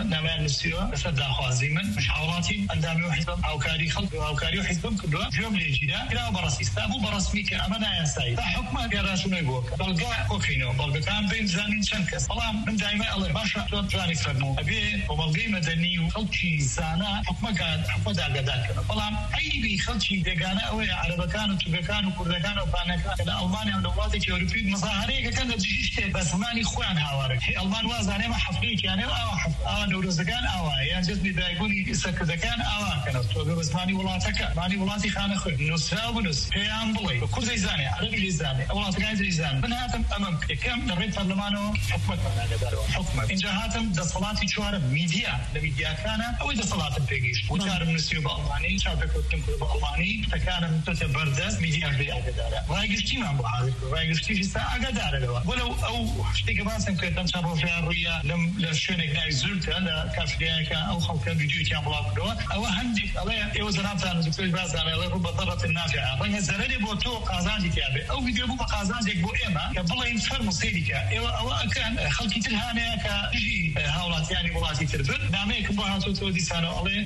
نسيو بسد خوازيمن مشاوراتي عندما يحزم أو كاري خلق أو كاري يحزم كله جملة جدا كلا براسيستا أبو براسميك أمانة يا سيد حكمه جراشون يبوك بلقى أوكينو بلقى كان بين زانين شنكس طالما من دائما الله باشا تراني فرمو أبي وبلقي مدني وخلشي زانا حكمه قاد حكمه داقداك طالما أي بيخلشي دجانا أو على مكان وتبكان وكردكان وبانكان كلا ألمانيا ودواتك يوروبي مظاهرة كان تجيش بس ماني خوان هوارك ألمان وازانه ما حفليك يعني أو نورزكان أو يعني جزء دايقوني سكدكان أو كانوا توجه بس ماني ولاتي خانة خو نسرا ونس كيان بلي وكل زيزانه عربي زيزانه أولاد كان زيزانه من هاتم أمام كم نريد برلمانه حكمة هذا دارو حكمة إن جهاتم دصلاتي شوارع ميديا كان أو دصلات بيجيش وتعرف نسيو بألماني شافك وتنكر بألماني فكان متبردس ميديا بأقداره رايقشتي ما بعرف رايقشتي جسا أقداره ولو أو شتيك باسم كتم شرو في الرؤيا لم لشونك ناي زرتها لكافيا كان أو خلق فيديو كان بلاكدو أو هندك عليه يوزرات أنا دكتور باز على رب ضرة النافعة رجع زرني بوتو قازان كابي أو فيديو بو قازان ديك بو إما قبل ينفرم سيدك أو كان خلقي تلهانة كجي هاولات يعني ولاتي تربل نعميك بوها تو دي سنة عليه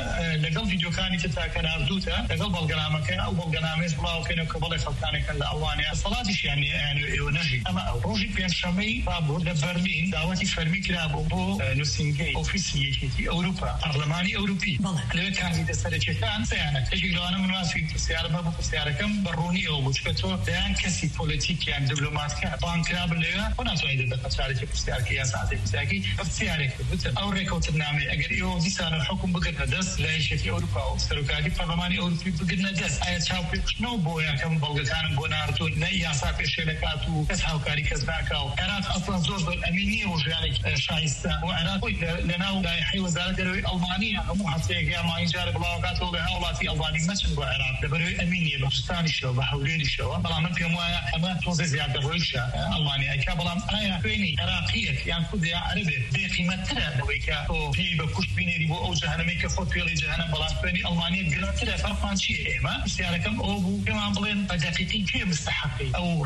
لقل فيديو كان يتتاكن أردوتا لقل بالقنامة كان أو بالقناميز بلاو كانوا قبل خلقاني كان لألوانيا صلاتش يعني ونجي أما أو روجي بين شامي بابو لبرلين دعوتي فرمي كلابو بو نوسينجي أوفيسية كتي أوروبا برلماني أوروبي لو كان إذا سرقتان سيانا تجي لو أنا مناسب سيارة بابو سيارة كم بروني أو بشكتو دان كسي بوليتيك يعني دبلومات كان بان كلاب اللي هنا سوي إذا بخسارة سيارة كيا ساعتين سياكي سيارة كده أو ريكوت النامي أجر يو دي سنة الحكم بقدر دس لا شيء في أوروبا أو سرقاتي برلماني أوروبي بقدر دس أي شاوبي شنو بويا كم بلغتان بونارتو نيا سافر شركاتو كسحو كاري كسباكاو العراق أصلا زور الأمينية وجانك شايستا وعراق لنا لا يحيي وزارة الألمانية مو حتى ما يجارب بلاغات ولا هؤلاء الألماني ما شنو العراق دبروا أمينية بستاني شو بحولين شو طبعا من في أما توزع زيادة رويشة ألمانيا كابلام أنا فيني عراقية يعني كذا عربي بقيمة ترى بويكا أو هي بكوش بيني بو أو جهنم يكفر في جهنم بلان فيني ألمانيا قلنا ترى فرقان شيء ما سياركم أو كمان بلين دقيقتين كي مستحقي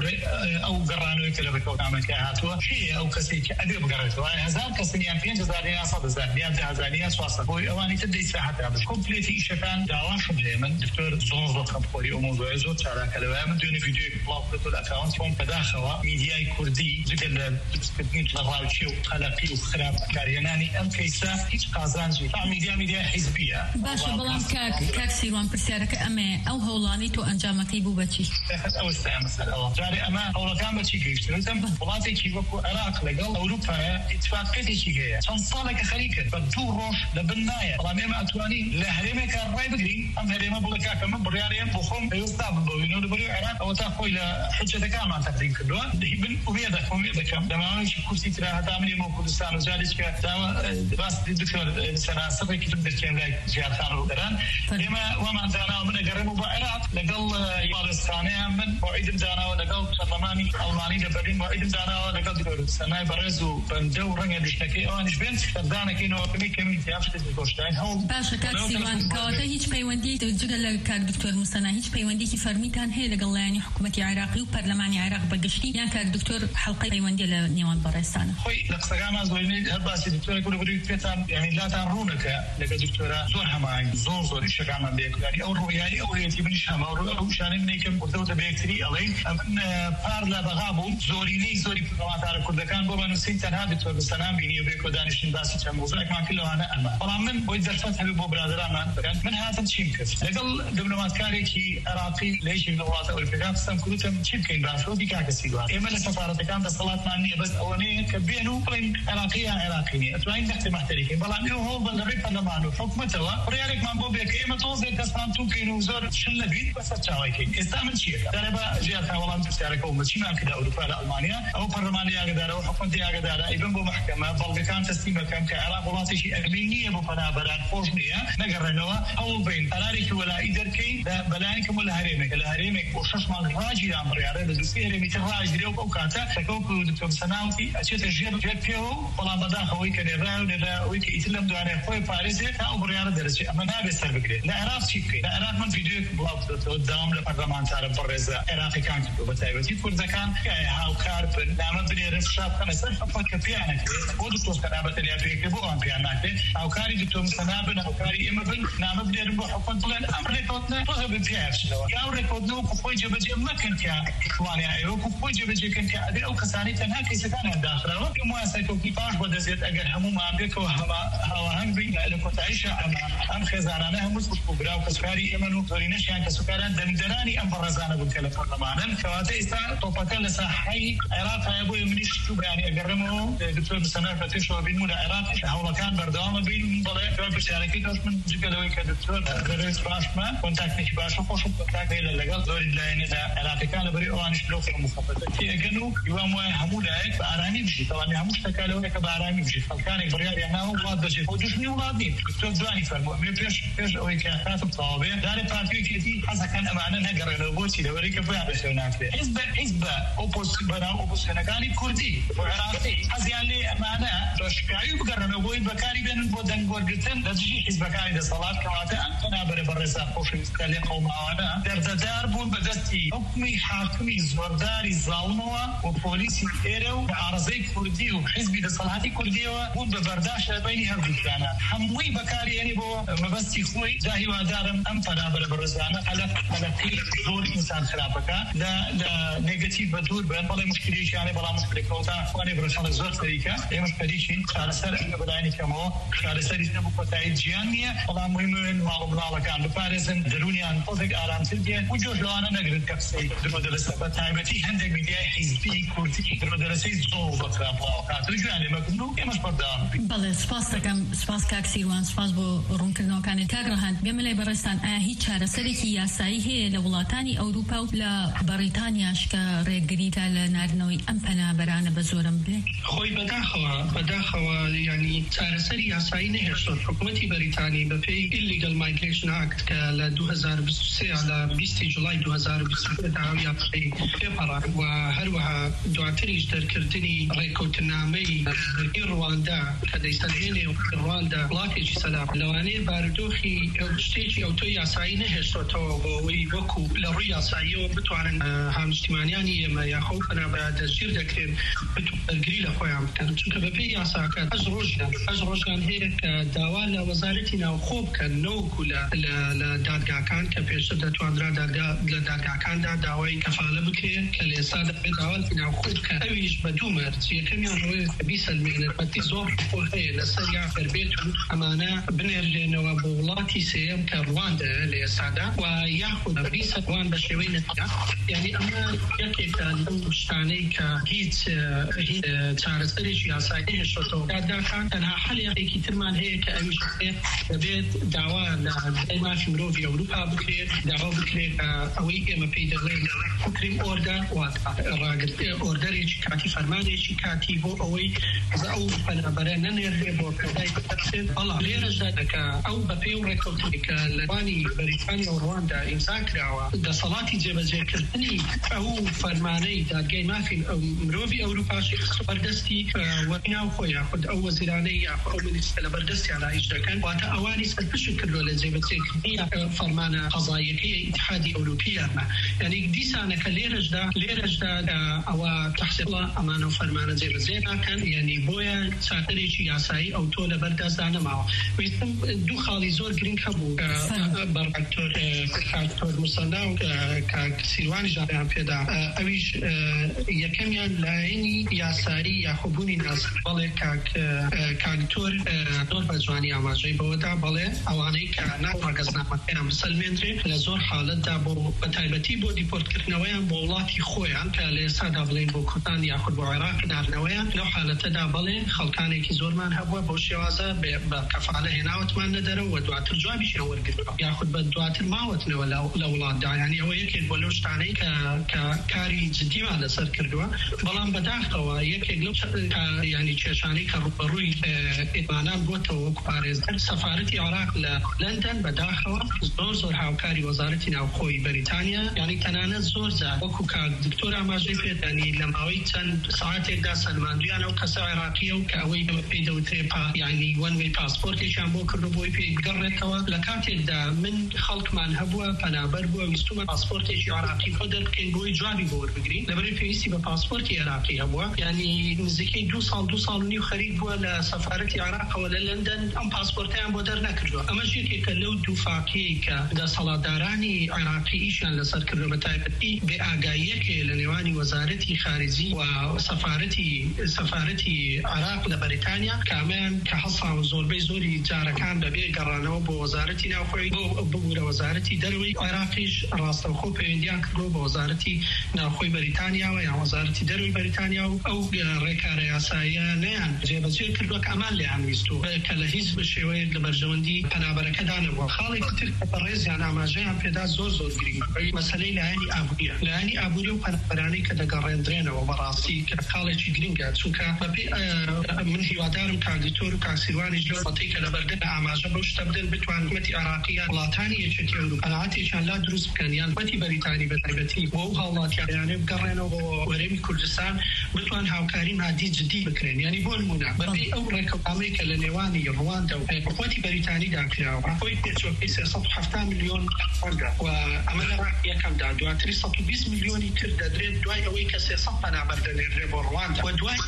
أو قرانو يكلم بكو نعمل كهاتوا شيء أو كسيك أدي بقرأته هزار كسنيان فين جزاريا صد زاريا جزاريا سواسة هو أواني تدي ساحة هذا كومبليتي إشكان دعواش من دكتور زونز خبوري أمور زو ترى كلام من دون فيديو بلاغ الأكاونت فهم كداخوا ميديا كردي ذكر بتسكتني تلاقي خلقي وخراب كارياناني أم كيسا هيج قازانجي ميديا حزبية باشا بلام كاك سيروان برسيارك أما أو هولاني تو أنجامك يبوبتشي أو استعمل مسألة جاري أما أول كان بتشي كيش نزم بلاتي كيفكو عراق لقل أوروبا اتفاقيتي كيجيا صنصالك خليك بدو روش لبناية بلام إما أتواني لهريمة كان راي بقري أم هريمة بلكا كمان برياريين بخم يستعمل بوينو دبريو عراق أو تاخوي لحجة كاما تقدين كدوان دهيبن وميدك لما عملش كرسي ترى هتعملي مو كردستان وزالش كدام باس دكتور سنة سبعة كتب دركين لايك جهات خانو دران لما وما دانا من أجرموا بعراق لقل فلسطينية من موعد دانا ولقل برلماني ألماني لبرين موعد دانا ولقل دكتور سنة برزو بندو رنج دشتكي أو نشبنت فدانا كينو كمي تيافت الكوشتين هەوڵ باشە کاک سیروان کەواتە هیچ پەیوەندی جگە لە کاک دکتۆر موسەنا هیچ پەیوەندیکی فەرمیتان هەیە لەگەڵ لایەنی حکوومەتی عێراقی و پەرلەمانی عێراق بەگشتی یان کاک دکتۆر حەڵقەی پەیوەندی لە نێوان بەڕێستانە؟ خۆی لە قسەکانمان زۆرینەی هەر باسی دکتۆرە گوربری پێتان یعنی لاتان ڕوونەکە لەگە دکتۆرە زۆر هەماهنگ زۆر شەکانمان بێکاری ئەو ڕویایی ئەو هەیەتی منیش هەما ئەو شانەی منێکم بردەوتە بەیەکتری ئەڵێن پار لە بەغا بوو زۆری پڕۆماتارە کوردەکان بۆ بەنووسین تەنها دکتۆر موسەنا بینی و بێ کۆ دانیشتین باسی چەند موزوعێکمان کرد لەوانە ئەمە بەڵام من بۆی دەرفەت هەبێ بۆ برادرانمان بگەن من هاتم چیم کرد لەگەڵ دیپلۆماتکارێکی عێراقی لە یەکێک لە وڵاتە ئەوروپیەکان قسەم کردوتم چی بکەین باشۆ کاکە سیروان ئێمە لە سەفارەتەکان دەسەڵاتمان نییە بەس ئەوەنەیە کە بێن و بڵێن عێراقی یان عێراقی نیە ئەتوانین دەختی مەحتەریکەین بەڵام ئێوە هەوڵ بە لەڕێی پەرلەمان و حکوومەتەوە بڕیارێکمان بۆ بێ کە ئێمە تۆزێک دەستمان تو بکەین و زۆر شل نەبیت بەسەر چاوەکەین ئێستا من چیەکە دەرەبە ژیانتان وەڵام پرسیارەکە و چیمان کردە ئەوروپا لە ئەڵمانیا ئەو پەرلەمانی ئاگادارە و حکوومەتی ئاگادارە ئەیبن بۆ محکەمە بەڵگەکان تەسلیمەکەم کە عێراق وڵاتێکی ئەمین نییە بۆ پەنابەران خۆش نییە نەگەڕێنەوە هەوڵ بین قەرارێکی وەلایی دەرکەین بەلایەنکەم لە هەرێمێک لە هەرێمێک بۆ 6 مانگ ڕاگیران بڕیارە لە دووسێ هەرێمی تر ڕاگیرێ و ئەو کاتە تەکەو دکتۆر موسەناوتی ئەچێتە ژێر پێوە بەڵام بەداخەوەی کە لێرەوەی کە ئیتر لەم دوانێ خۆی پارێزێت تا ئەو بڕیارە دەرەچێت ئەمە نابێت سەر بگرێت لە عێراق چی بکەین لە عێراق من ڤیدیۆیەک بڵاو کردەوە داوام لە پەرلەمانتارە بەڕێزە عێراقیەکان کردو بە تایبەتی کوردەکان هاوکار بن نامە بنێرن فشار بکەنە سەر حکومەت کە پێیان نەکرێت بۆ دکتۆر کەنابەتەنیا پێکرد بۆ ئەوان پێیان ناکرێت هاوکاری دکتۆر موسەنا بن هاوکاری ئێمە بن نامە بنێرن بۆ حکومەت بڵێن ئەم ڕێکەوتنە تۆ هەبێت پێیانشتەوە یا ئەو ڕێکەوتنەوە خۆی جێبەجێ مەکەن کە توانێ ئێوە خۆی جێبەجێکەن کە ئەبێ ئەو کەسانی تەنها کەیسەکانیان داخراوە پێم وایە سەرکەوتی باش بەدەزێت ئەگەر هەموومان بێتەوە هاوەهەنگ بین لە کۆتاییشە ئەم خێزانانە هەموو سوکوبرا و کەسوکاری ئێمە و زۆرینەشیان کەسوکاران دەمدەرانی ئەم بەڕێزانە بوون کە لە پەرلەمانن کەواتە ئێستا تۆپەکە لە ساحەی عێراق هەیە بۆ منیش تووبیانی ئەگەڕێمەوە دکتۆر موسەنا کە پێشەوە بین و لە عێراق هەوڵەکان بەردەوامە بین بەڵێ دوای پرسیارەکەی دەست من جگەلەوەی کە دکتۆر بەڕێز باشمە کۆنتاکتێکی باشە خۆشم کۆنتاکت هەیە لەگەڵ زۆری لایەنێدا عێراقیەکان لەبەری ئەوانیش لەو مخەفەتە تێگەن و هیوام وایە هەموو لایەک بە ئارامی بژیت تەواوی هەموو شتەکە لەوەیە کە بە ئارامی بژیت خەڵکانێک بڕیاریان ناوە وڵات دەچێت بۆ دوژمنی وڵات نین دکتۆر جوانی فەرمووە پێش ئەوەی کە کاتم تەواو بێ دارێ پارتیەکێتی حەزەکەن ئەمانە نەگەڕێنەوە بۆچی لەوەرەی کە بۆیان بەشێو ناکرێت حیزب بەناو ئۆپۆزیسیۆنەکانی کوردی و عێراقی حەزیان لێ ئەمانە ڕۆژکایی بگەڕێنەوە بۆی بەکاری بێنن بۆ دەنگوەرگرتن لە دژی حیزبەکانی دەسەڵات کەواتە ئەم پەنابەرە بەڕێزا خۆشەویستە لێ قەوماوانە دەردەدار بوون بەدەستی حکمی حاکمی زۆرداری زاڵمەوە و پۆلیسی ئێرە و عارزەی کوردی و حیزبی دەسەڵاتی کوردیەوە بوون بە بەرداشت لە بینی هەردووکیانە هەمووی بەکارهێنی بۆ مەبەستی خۆی جا هیوادارم ئەم پەنابەرە بەڕێزانە هەلەقی زۆر ئینسان خراپەکە لە نێگەتیڤ بە دوور بن بەڵێ مشکلێکیانێ بەڵام مشکلێکەوەتان خوانێ بڕشەڵک زۆر خەریکە ئێمەش پەریشین چارەسەر ئەگە بەلایەنی کەمەوە چارەسەریش نەبوو کۆتایی جیان نییە بەڵام مهمن ماڵ و منداڵەکان بپارێزن دەرونیان خۆزێک ئارامتر دێن و جۆش لەوانە نەگرن کە قسەی درۆدەرەسە بە تایبەتی هەندێک میدیای حیزبی کوردی درۆدەرەسەی زۆر بەکرا بڵاوکاتر جوان لێمەکردن و ئێمەش بەردەوام بین. بەڵێ سپاس دەکەم سپاس کاک سیروان سپاس بۆ ڕوونکردنەوەکانت کاک ڕەهەند بێمە لای بەڕێستان ئایا هیچ چارەسەرێکی یاسایی هەیە لە وڵاتانی ئەوروپا و لە بەریتانیاش کە ڕێگریدا لە ناردنەوەی ئەم پەنابەرانە بە زۆرم بێ؟ خۆی بەداخەوە ینی چارەسەری یاسایی نەهێشتووە حکوومەتی بەریتانی بەپێی Illegal Migration Act کە لە 2023 لە 20 جوڵای 2023 داوای پێپەڕان و هەروەها دواتریش دەرکردنی ڕێکەوتنامەی ڕواندا کە دەیسەندێنێ ڕواندا وڵاتێکی سەلام لەوانەیە بارودۆخی شتێکی ئەوتۆ یاسایی نەهێشتوەتەوە بۆ ئەوەی وەکو لە ڕووی یاساییەوە بتوانن هاونیشتیمانیانی ئێمە یاخۆ پەنابەر دەستگیر دەکرێن بەرگری لە خۆیان بکەن چونکە بەپێی یاساکە ئەش ڕۆژان هەیە کە داوا لە وەزارەتی ناوخۆ بکەن نەوەکو لە دادگاکان کە پێشتر دەتوانرا لە دادگاکاندا داوای کەفالە بکرێن کە لە ئێستا دەبێت داواتی ناوخۆ بکەن ئەویش بە دوو مەرج یەکەمیان ڕۆیە بیسەلمێنێت بەتی زۆر هەیە لەسەر یا دەربێت و ئەمانە بنێرێنەوە بۆ وڵاتی سێم کە ڕواندا لە ئێستادا و یاخود بیسەوان بە شێوەی نەتیجە یعنی ئەمە یەکێکە لەم شتانەی کە هیچ چارەسەرێکی یاسایی نەهێشتووەتەوە دادگاکان تەنها حەلێکی ترمان هەیە کە ئەویش دەبێت داوا لە مافی مرۆڤی ئەوروپا بکرێت داوا بکرێت ئەوەی ئێمە پێی دەڵێن حکم ئۆردەر ئۆردەرێکی کاتی فەرمانێکی کاتی بۆ ئەوەی ئەو پەنابەرە نەنێرێ بۆ کەدای بکرێت بەڵام لێرەشدا دەکا ئەو بەپێی و ڕێکەوتنی کە لە وانی بەریتانیا و ڕواندا ئیمزا کراوە دەسەڵاتی جێبەجێکردنی ئەو فەرمانەی دادگای مافی مرۆڤی ئەوروپاشی بەردەستی وەرناو خۆی یاخود ئەو وەزیرانەی یاخود ئەو مینیستە لە بەردەستیانە چالش دەکەن واتە ئەوانی سەرپشت کردووە لە جێبەجێکردنی فەرمانە قەزاییەکەی ئیتحادی ئەوروپیانە یعنی دیسانەکە لێرەشدا ئەوە تەحسیڵە ئەمانە فەرمانە جێبەجێ ناکەن یعنی بۆیە چارەرێکی یاسایی ئەو تۆ لە بەردەستدا نەماوە ویستم دوو خاڵی زۆر گرنگ هەبوو بەڕکتۆر موسەنا و کاک سیروانی ژاریان پێدا ئەویش یەکەمیان لایەنی یاسایی یاخۆبوونی ناسک بەڵێ کاکتۆر زۆر بە جوانی ئاماژەی بەوەدا بەڵێ ئەوانەی کە ڕەگەزنامەکەیان بسەلمێنرێ لە زۆر حالەتدا بۆ بەتایبەتی بۆ دیپۆرتکردنەوەیان بۆ وڵاتی خۆیان کە لە ئێستادا بڵێن بۆ کوردستان یاخود بۆ عێراق ناردنەوەیان لەو حالەتەدا بڵێ خەڵکانێکی زۆرمان هەبووە بۆ شێوازە بە کەفالە هێناوەتمان نەدەرەوە و دواتر جوابیشیان وەرگرتووە یاخود بە دواتر ماوەتنەوە لە وڵاتدا یعنی ئەوە یەکێک بۆ لەو شتانەی کە کاری جدیمان لەسەر کردووە بەڵام بەداخەوە یەکێک لەو ینی کێشانەی کە ڕوبەڕووی ئێمانان بۆتەوە وەکو پارێزەر سەفارەتی عێراق لە لەندەن بەداخەوە زۆر هاوکاری وەزارەتی ناوخۆی بەریتانیا یعنی تەنانەت زۆر جار وەکو کاک دکتۆر ئاماژەی پێدانی لە ماوەی چەند ساعاتێکدا سەلماندویان ئەو کەسە عێراقیە و کە ئەوەی پێی دەوترێ یعنی وەنوەی پاسپۆرتێکیان بۆ کردو بۆی پێی بگەڕێتەوە لە کاتێکدا من خەڵکمان هەبووە پەنابەر بووە ویستومە پاسپۆرتێکی عێراقی خۆ دەربکەین بۆی جوابی بۆ وەربگرین لەبەرەوەی پێویستی بە پاسپۆرتی عێراقی هەبووە یعنی نزیکەی 2 ساڵ و نیو خەریک بووە لە سەفارەتی عێراقەوە لە لەندەن ئەم پاسپۆرتیان بۆ دەرنەکردووە ئەمەش یەکێکە لەو دووفاکیەی کە دەسەڵاتدارانی عێراقی ئیشیان لەسەر کردو بە تایبەتی بێ ئاگاییەکێ لە نێوانی وەزارەتی خارجی و سەفارەتی عێراق لە بەریتانیا کامیان کە هەساو زۆربەی زۆری جارەکان بەبێ گەڕانەوە بۆ وەزارەتی ناوخۆی بۆ ببوورە وەزارەتی دەروی عێراقیش ڕاستەوخۆ پەیوەندیان کردووە بە وەزارەتی ناوخۆی بەریتانیاوە یان وەزارەتی دەروی بەریتانیا و ئەو ڕێکارە یاساییە نەیان جێبەجێ کردووە کە ئەمان لێیان ویستووە کە لە هیچ شێوەیەک لە بەرژەوەندی پەنابەرەکەدا نەبووە خاڵێکی تر کە بەڕێزیان ئاماژەیان پێدا زۆر گرنگە مەسەلەی لایەنی ئابووریە لایەنی ئابووری و پەنابەرانەی کە دەگەڕێندرێنەوە بەڕاستی کە خاڵێکی گرنگە چونکە من هیوادارم کاگتۆر و کاکسیروانیش لەو بەتەی کە لەبەردەن ئاماژە بەو شتە بدەن بتوان حکومەتی عێراقیان وڵاتانی یەکێتی ئەوروپا قەناعەتێکیان لا دروست بکەن یان حکومەتی بەریتانی بەتایبەتی بۆ ئەو هاوڵاتیانە بگەڕێنەوە بۆ وەرەمی کوردستان بتوان هاوکاری مادی جدی بکرێن یعنی بۆ نمونە بەبێ ئەو ڕێکەوتامەی کە لە نێوانی ڕواندا و حکومەتی بەریتانی داکراوە خۆی پێچۆکەی 370 میلیۆن وەرگە و ئەمە لە ڕاکیەکەمدا دواتری 120 میلیۆنی تر دەدرێت دوای ئەوەی کە 300 پەنابەر دەنێرێ بۆ ڕواندا و دوای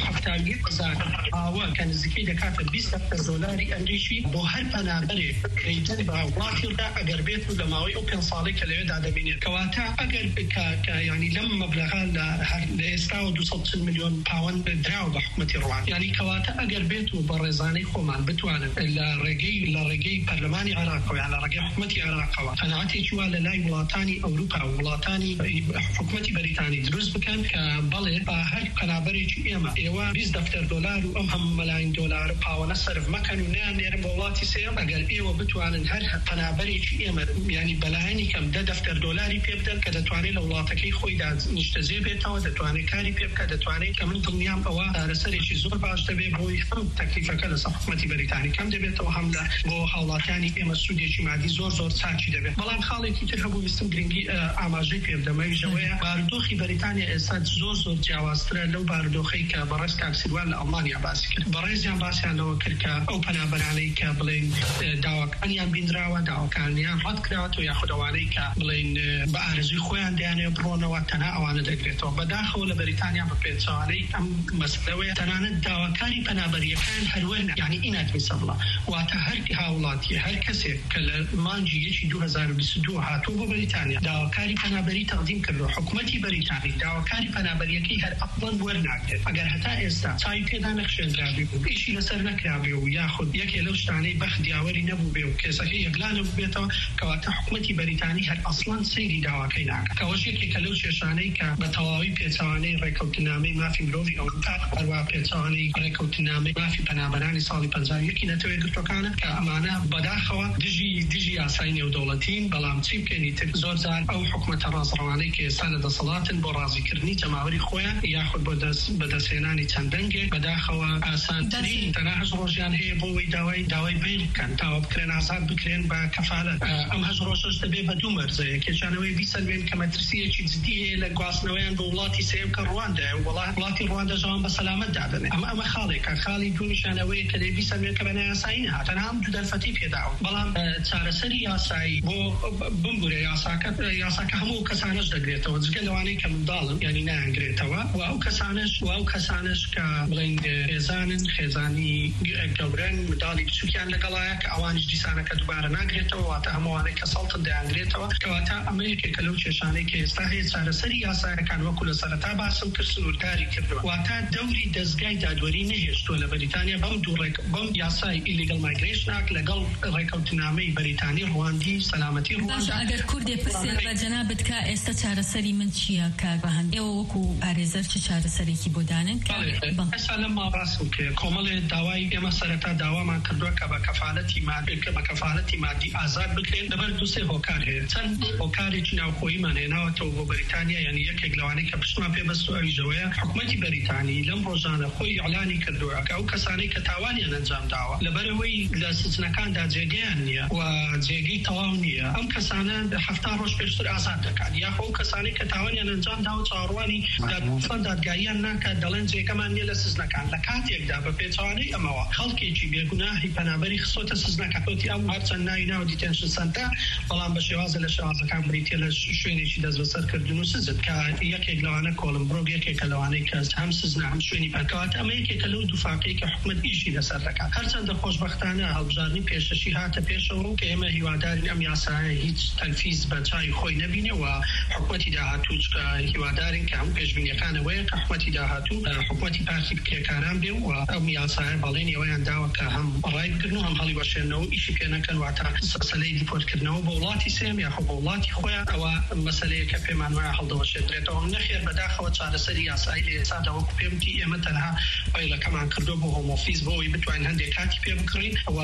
170,000 ئاوە کە نزیکەی دەکاتە 20 دۆلاری ئەمریکی بۆ هەر پەنابەرێک کەیتر بە وڵاتیدا ئەگەر بێت و لە ماوەی ئەو 5 ساڵی کە لەوێدا دەبینێت کەواتە ئەگەر ینی لەم مەبلەغە لە ئێستا و 240 میلیۆن پاوەند دراوە بە حکومەتی ڕوان یعنی کەواتە ئەگەر بێت و بە ڕێزانەی خۆمان بتوانن لە ڕێگەی پەرلەمانی عێراقەوە یان لە ڕێگەی حکومەتی عێراقەوە قەناعەتێکی وا لە لای وڵاتانی ئەوروپا و وڵاتانی حکومەتی بەریتانی دروست بکەن کە بەڵێ هەر پەنابەرێکی ئێوە 20 دەفتەر دۆلار و ئەم هەموو مەلاین دۆلار پاوەنە سەرف مەکەن و نێرن بە وڵاتی سێم ئەگەر ئێوە بتوانن هەر پەنابەرێکی ئێمە ینی بەلایەنی کەم 10 دەفتەر دۆلاری پێ بدەن کە دەتوانێت لە وڵاتەکەی خۆیدا نیشتەجێ بێتەوە دەتوانێت کاری پێ بکە دەتوانێت کە من دڵنیام ئەوە دارەسەرێکی زۆر باش دەبێت بۆی هەم تەکلیفەکە لە حکومەتی بەریتانی کەم دەبێتەوە هەم لە بۆ هاوڵاتیانی ئێمە سوودێکی مادی زۆر چاکی دەبێت بەڵام خاڵێکی تر هەبوو ویستم گرنگی ئاماژەی پێ بدەمەوی ژەوەیە بارودۆخی بەریتانیا ئێستا زۆر جیاوازترە لەو بارودۆخەی کە بەڕێز کاکسیروان لە ئەڵمانیا باسی کرد بەڕێزیان باسییانەوە کرد کە ئەو پەنابەرانەی کە بڵێن داواکانیان بینراوە داواکانیان ڕەت کراوەتەوە یاخودەوانەی کە بڵێن بە ئارزوی خۆیان دەیانێت بڕۆنەوە تەنها ئەوانە دەگرێتەوە بەداخەوە لە بەریتانیا بە پێچەوانەی ئەم مەسلەوەیە تەنانەت داواکاری پەنابەریەکان هەروەرن یعنی ئینات میسەبڵە واتە هەر هاوڵاتی هەر کەسێک کە لە مانجی 2022 هاتوو بۆ بەریتانیا داواکاری پەنابەری تەقدیم کردو حکومەتی بەریتانی داواکاری پەنابەریەکەی هەر ئەقڵەن وەرناگرێت ئەگەر هەتا ئێستا چاوی پێدا نەخشێنرابێ و ئیشی لەسەر نەکرابێ و یاخود یەکێ لەو شتانەی بەخت دیاوەری نەبوو بێ و کێسەکەی یەکلا نەبوو بێتەوە کەواتە حکومەتی بەریتانی هەر ئەسڵەن سەیری داواکەی ناکات کەوەش یەکێکە لەو کێشانەی کە بە تەواوی پێچەوانەی ڕێکەوتنامەی مافی مرۆڤی ئەوروپا هەروە پێچەوانەی ڕێکەوتنامەی مافی پەنابەرانی ساڵی 51 نەتەوەی گرتوەکانە کە ئەمانە بەداخەوە دژی یاسای نێودەوڵەتین بەڵام چی بکەنی تر زۆر جار ئەو حکومەتە ڕازڕەوانەی کە ئێستا لە دەسەڵاتن بۆ ڕازیکردنی جەماوەری خۆیان یاخود بۆ بەدەستهێنانی چەند دەنگێک بەداخەوە ئاسانترین تەنها 8 ڕۆژیان هەیە بۆ ئەوەی داوای بیل بکەن تاوە بکرێن ئازاد بکرێن بە کەفالەت ئەم 8 ڕۆژەش دەبێت بە 2 مەرجەیە کێشانەوەی بیسەلمێن کە مەترسیەکی جدی هەیە لە گواستنەوەیان بە وڵاتی سێم کە ڕواندایە وڵاتی ڕواندا ژەوان بە سەلامەت دادەنێ ئەمە خاڵێکە خاڵی دوومیشانەوەی کە لێ بیسەلمێن کە کە بە نایاسایی نهات تەنها دوو دەرفەتی پێداون بەڵام چارەسەری یاسایی بۆ بمبورە یاساکە هەموو کەسانش دەگرێتەوە جگە لەوانەی کە منداڵن یعنی نایانگرێتەوە و ئەو کەسانش کە بڵین خێزانن خێزانی گەورن منداڵی بچووکیان لەگەڵایە کە ئەوانیش دیسانەکە دووبارە ناگرێتەوە واتە هەمووانەی کە سەڵتن دەیانگرێتەوە کەواتە ئەمە یەکێکە لەو کێشانەی کە ئێستا هەیە چارەسەری یاسایەکان وەکو لە سەرەتا باسم کرد سنوورداری کردووە واتە دەوری دەستگای دادوەری نەهێشتووە لە بەریتانیا بەم یاسای ئیلیگەل مایگرێشناک لەگەڵ ڕێکەوتنامەی بەریتانی ڕواندی سەلامەتی ڕواندا ئەگەر کوردێ پرسێت بە جەنابەت کە ئێستا چارەسەری من چییە کاربەهەن ئێوە وەکو پارێزەر چ چارەسەرێکی بۆ دانن ئێستا لەم ماڕاستم کە کۆمەڵێ داوای ئێمە سەرەتا داوامان کردووە کە بە کەفالەتی مادی ئازاد بکرێن لەبەر دووسێ هۆکار هەیە چەند هۆکارێکی ناوخۆییمان هێناوەتەوە بۆ بەریتانیا یعنی یەکێک لەوانەی کە پشتمان پێبەستووە ئەویژەوەیە حکوومەتی بەریتانی لەم ڕۆژانە خۆی ئیعلانی کردووە کە ئەو کەسانەی کە تاوانیان ئەنجام داوە لەبەرەوەی لە سجنەکاندا جێگەیان نییە و جێگەی تەواو نییە ئەم کەسانە 70 ڕۆژ پێشتر ئازاد دەکات یاخۆ ئەو کەسانەی کە تاوانیان ئەنجام داوە چاڕوانی دادگاییان ناکات دەڵێن جێگەمان نییە لە سجنەکان لە کاتێکدا بە پێچوانەی ئەمەوە خەڵکێکی بێگوناهی پەنابەری خسۆتە سجنەکەوتی ئەم هەرچەند ناوی دیتێنشن سەنتەر بەڵام بە شێوازە لە شێوازەکان بریتە لە شوێنێکی دەست بەسەرکردن و سزت کە یەکێک لەوانە کۆلمبرۆگ یەکێکە لەوانەی کە هەم سزنە هەم شوێنی پەکەوات ئەمە یەکێکە لەو دووفاقەی کە حکوومەت ئیشی لەسەر دەکات هەرچەندە خۆشبەختانە هەڵبژاردننی پێشەشی هاتە پێشەوە کە ئێمە هیوادارین ئەم یاسایە هیچ تەنفیز بە چای خۆی نەبینێ و حکوومەتی داهاتوو هیوادارین کە هەموو پێشبینیەکانەوەیە کە حکوومەتی داهاتوو حکوومەتی پارتی بکێکاران بێ و ئەم یاسایە بەڵێن ئەوەیان داوە کە هەم ڕایکردن و هەم هەڵی بەشێنەوە ئیشی پێ نەکەن واتە سەسەلەی دیپۆرتکردنەوە بە وڵاتی سێم یاخۆ بە وڵاتی خۆیان ئەوە مەسەلەیە کە پێمان وایە هەڵدەوەشێترێتەوە نەخێر بەداخەوە چارەسەری یاسایی لە ئێستا داوەکو پێمتی ئێمە تەنها فایلەکەمان کردو بۆ هۆم ئۆفیس بۆەوەی بتوانین هەندێک کاتی پێ بکڕین و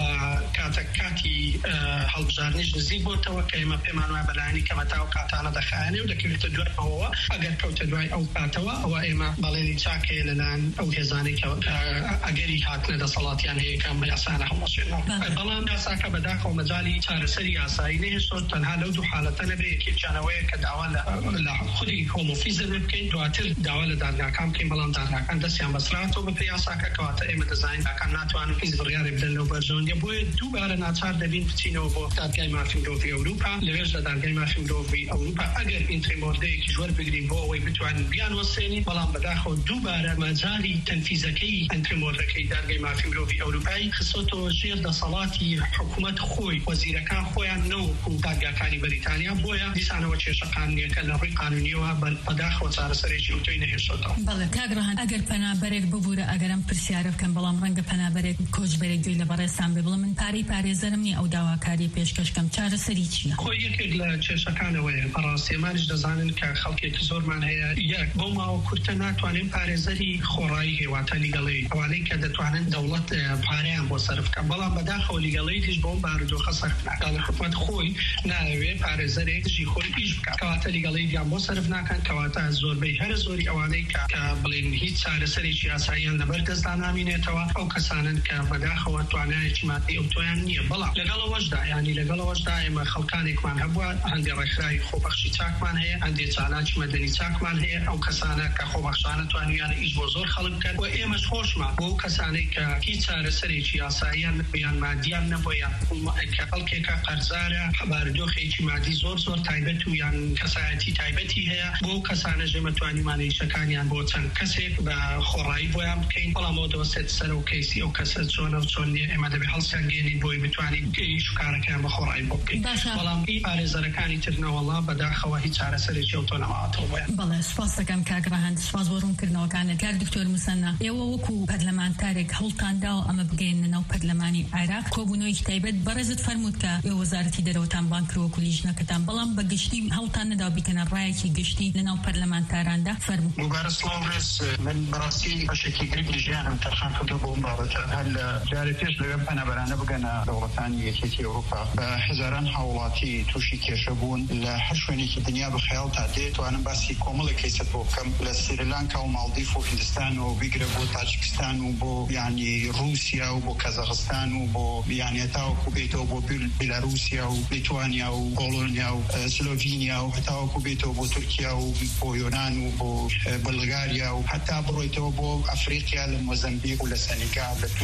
کاتی هەڵبژاردنیش نزیک بۆتەوە کە ئێمە پێمان وایە بەلایەنی کەمەتا و کاتانە دەخایەنێ و دەکەوێتە دوایەوە ئەگەر کەوتە دوای ئەو کاتەوە ئەوە ئێمە بەڵێنی چاکەیە لەلایەن ئەو هێزانەی کە ئەگەری هاتنە دەسەڵاتیان هەیە کە یاسانە هەڵەشێنەوە بەڵام یاساکە بەداخەوە مەجالی چارەسەری یاسایی نەهێشتوە تەنها لەو دوو حالەتە نەبێ یەکێکیانەوەیە کە داوا لە خودی هۆم ئۆفیس بکەین دواتر داوا لە دادگاکان بکەین بەڵام دادگاکان دەستیان بەسراتەوە بە یاساکە کەواتە ئێمە دەزانین داکان ناتوانن هیچ بڕیارێک بدەن لەو بەرژەوەندیە بۆیە دووبارە ناچار دەبین بچینەوە بۆ دادگای مافی مرۆڤی ئەوروپا لەوێش لە دادگای مافی مرۆڤی ئەوروپا ئەگەر ئینتریمۆردەیەکی ژوەر بگرین بۆ ئەوەی بتوانین بیان وەسێنین بەڵام بەداخەوە دووبارە مەجاری تەنفیزەکەی ئینتریمۆردەکەی دادگای مافی مرۆڤی ئەوروپایی خستۆتەوە ژێر دەسەڵاتی حکوومەت خۆی وەزیرەکان خۆیان نەوەکو دادگاکانی بەریتانیا بۆیە دیسانەوە کێشەقانونیەکە لە ڕووی قانونیەوە بەداخەوە چارەسەرێکی ئۆتۆی نەهێشتوەوە. بەڵێ کاگڕەهان ئەگەر پەنابەرێک ببوورە ئەگەرم پرسیارە بکەم بەڵام ڕەنگە پەنابەرێک کۆچبەرێک گوێی لە بەڕێستان بێ بڵێ من پارێزەرم نیە ئەو داواکاری پێشکەشکەم چارەسەری چییە؟ خۆی یەکێک لە کێشەکانەوەیە بەڕاستی ئێمانیش دەزانن کە خەڵکێکی زۆرمان هەیە یەک بۆ ماوە کورتە ناتوانین پارێزەری خۆڕایی هێواتە لیگەڵی ئەوانەی کە دەتوانن دەوڵەت پارەیان بۆ سەرف بکەن بەڵام بەداخەوە لیگەڵیتیش بۆ بارودۆخە سەرف ناکات لە حکوومەت خۆی ناوێ پارێزەرێک دژی خۆی ئیش بکات کەواتە لیگەڵیتیان بۆ سەرف ناکەن کەواتە زۆربەی هەر زۆری ئەوانەی کە بڵێن هیچ چارەسەرێکی یاساییان لەبەر دەستدا نامینێتەوە ئەو کەسانن کە بەداخەوە توانایەکی مادی ئەوتۆیان نییە بەڵام لەگەڵەوەشدا ینی لەگەڵەوەشدا ئێمە خەڵکانێکمان هەبووە هەندێک ڕێکخراوی خۆبەخشی چاکمان هەیە هەندێک چالاکی مەدەنی چاکمان هەیە ئەو کەسانە کە خۆبەخشانە توانیان ئیش بۆ زۆر خەڵک بکەن و ئێمەش خۆشمان بۆ کەسانەی کە هیچ چارەسەرێکی یاساییان نەبیان مادیان نەبوویان کە خەڵکێکە قەرزارە بارودۆخێکی مادی زۆر تایبەت و یان کەسایەتی تایبەتی هەیە بۆ کەسانە ژێمە توانیمان ئیشەکانیان بۆ چەند کەسێک بە خۆڕایی بۆیان بکەین بەڵام ئەوە دەوەستێت سەر و کەیسی ئەو کەسە چۆنە و چۆن نیە ئێمە دەبێت هەڵسیان گێنین بۆی بتوانین ئیش و کارەکەیان بە خۆڕایی بۆ بکەین بەڵام پارێزەرەکانی ترنەوەڵا بەداخەوە هیچ چارەسەرێکی ئەوتۆ نەماوەتەوە بۆیان. بەڵێ سوپاس دەکەم کاگڕەهان سوپاس بۆ ڕوونکردنەوەکانت کار دکتۆر موسەنا ئێوە وەکو پەرلەمانتارێک هەوڵتاندا و ئەمە بگەینە ناو پەرلەمانی عێراق کۆبوونەوەیەکی تایبەت بەڕێزت فەرمووت کە ئێوە وەزارەتی دەرەوەتان بان کردووەکو لیژنەکەتان بەڵام بە گشتی هەوڵتان نەدا بیکەنە ڕایەکی گشتی لە ناو پەرلەمانتاراندا فەرموو. مبارە سڵاو ڕێز من بەڕاستی بەشێکی گرنگی ژیانم تەرخان کردووە بۆ ئەم بابەتە هەر لە جارێ پێش لەوێ پەنابەرانە بگەنە دەوڵەتانی یەکێتی ئەوروپا بە هەزاران هاوڵاتی تووشی کێشە بوون لە هەر شوێنێکی دنیا بەخەیاڵ تا دێت توانم باسی کۆمەڵێک کەیسەت بۆ بکەم لە سریلانکا و مالدیف و هیندستان و بیگرە بۆ تاجیکستان و بۆ یعنی رووسیا و بۆ کەزاخستان و بۆ یعنی هەتاوەکو بێتەوە بۆ بیلاروسیا و لیتوانیا و پۆڵۆنیا و سلۆڤینیا و هەتاوەکو بێتەوە بۆ تورکیا و بۆ یۆنان و بۆ بەلغاریا و هەتا بڕۆیتەوە بۆ ئەفریقیا لە مۆزەمبیق و لە سەنیگال لە تونس و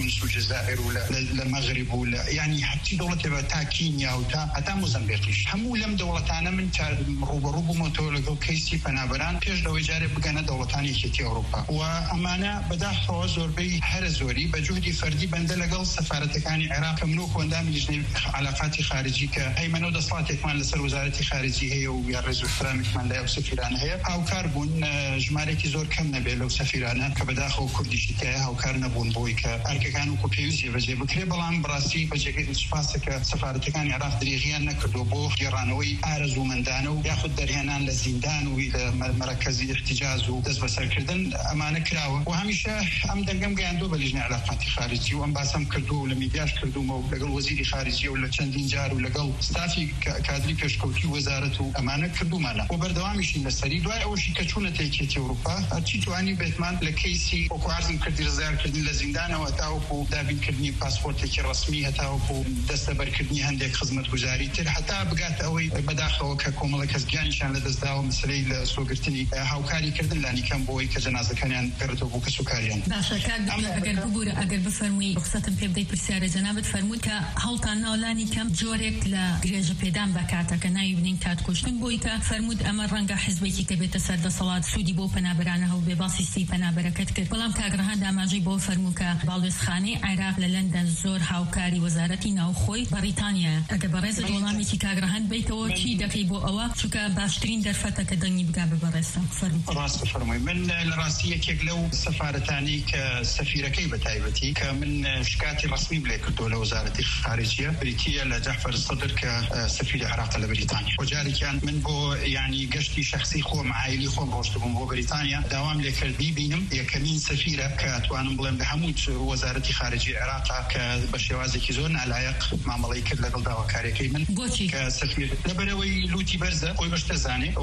الجزائر ولا المغرب ولا يعني حتى دولة تا كينيا وتا حتى موزمبيق همو لم دولتانا من روبروبو متولق كيسي فنابران بيش دو إجارة بقنا دولتاني كتي أوروبا وأمانة بدأ حوزور بي هرزوري بجهدي فردي بندلقل سفارة كان عراق ملوك واندام لجنة علاقات خارجية كأيمنو دصلاتك من لسر وزارة خارجية هي ويارزو فرامك من لا وسفيران هي هاو كاربون جمارك زور كم نبي لو سفيرانا كبداخل كرديش تاعها هاو كارنبون بويك أرك كانوا كوبيوزي بجي بكري بلان براسي بجي سفاسك سفارة كان عراق دريغيان نكردو بو جيرانوي أرزو مندانو ياخد دريانان للزندان وإلى مركز احتجاز ودز بسر كردن أمانة كراوة وهميشه أم دنقم قاندو بلجنة علاقات خارجية وأم باسم كردو لميدياش كردو مو لقل وزير خارجية ولا چندين جار ولا قل ستافي كادري كشكوتي وزارة أمانة كردو مانا وبردوامشين لسري دواء أوشي كتشونة تيكيتي أوروبا أرشي تواني بيتمان لكيسي وكو عرضن كردي رزار كردين لزندان وأتاوكو دابين كردني باسبورتك الرسمي أتاوكو دستبر كردني هندك خدمة جزاري تر حتى بقات أوي بداخل ككوملا كزجانشان لدزداو مسلي سوقرتني هاوكاري كردن لاني كان بوي كجنازة كان قرتو بو كسوكاريان باشا كان اگر ببور اگر بفرمي رخصتم في بداية برسالة جنابت فرمود كهالتان ناولاني كم جورك لجريجة بيدان بكاتا كناي بنين كات كشتن بوي كفرمود أمر رنجا حزبيتي كبيت سرد صلاة سودي بو بنابرانه وبباسي سي بنابركت كت بلام كاغرهان داماجي بو فرمود كبالوس خاني عراق للندن زور هاوكاري وزارتي ناوخوي بريطانيا اگر برزة ولامي كي كاغرهان بيتو چي دقي بو أوا شوكا باشترين درفتا كدني بقى ببرستا فرمود راس فرمي من الراسية كيقلو سفارتاني كسفيرة كيبة تايبتي كمن شكاتي رسمي بليك الدولة وزارة الخارجية بريتية لجعفر الصدر كسفير العراق لبريطانيا وجاري كان من بو يعني قشتي شخصي خو معايلي خو بروشتبون بو بريطانيا دوام لك البيبينم يكمين سفيرة كتوانم بلين بحمود وزارة الخارجية العراق كبشوازي كيزون العيق مع ملايكة لقل داوا كاريكي من كسفير لبروي لوتي برزة ويبشتزاني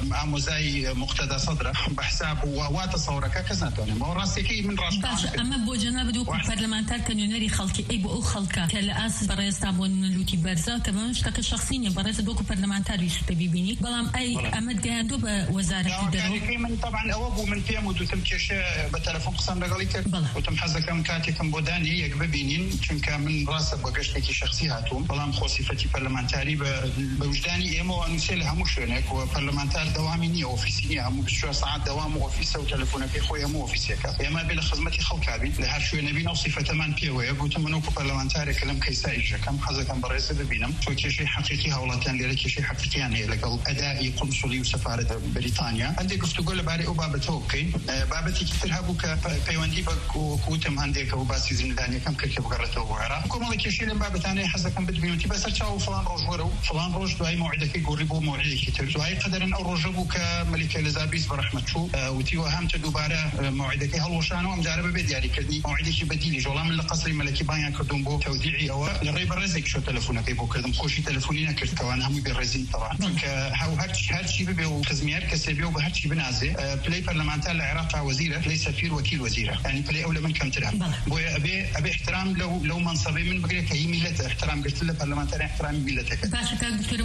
وعموزاي مقتدى صدره بحساب وتصورك كزناتوني ما راسيكي من راس اما بو جناب دوك برلمانتار كانوا نري خلقي اي بو خلقا كالاس برئيس تابون لوتي برزا كمان شتك شخصيا برئيس دوك برلمانتار يشتي بيبيني بلام اي امد جاندو بوزاره الدرو من طبعا اوبو من فيهم وتم كيش بتليفون قسم لقليك وتم حزكم كاتكم بوداني يقببينين چونك من راس بقشتكي شخصي هاتون بلام خوصفتي برلمانتاري بوجداني ايمو انسل هموش هناك وبرلمانتار دوامي اوفيسي هم بشو ساعات دوام اوفيسه وتليفونك خويا مو اوفيسيك اما بلا خدمتي خلكابي لهر شو نبي نوصفه تمام بيوي قلت منوكو برلمانتاري كلام كيسايج كم حزكم برئيس ببينم شو شيء حقيقي هولتان لك شيء حقيقي يعني لقل اداء قنصلي وسفاره بريطانيا عندي قلت تقول باري وبابا توكي بابتي كترهبو كبيوندي وكوتم عندك وباسي زنداني كم كيف قرته وعرا كم لك شيء لما بابتاني حزكم بدبيوتي بس تشاو فلان روج فلان روج داي موعدك يقربوا موعدك ترجعي قدر ان رجبو كملكه اليزابيث برحمه شو وتي وهمت دوباره موعدك هلوشانو ام جاربه بدياري كدني موعدك بديلي جولا من القصر الملكي بايان كردون بو توديعي او لغيب الرزق شو تليفونك بو كردم خوشي تليفونينا كرت كوان هم بالرزين طبعا هاو هرشي بيو تزمير كسبيو بهرشي بنازه بلاي برلمانتار العراق وزيره بلاي سفير وكيل وزيره يعني بلاي اولى من كم ترام ابي احترام لو منصبي من بقري كهي ملته احترام قلت له برلمانتار احترام ملتك باشا دكتور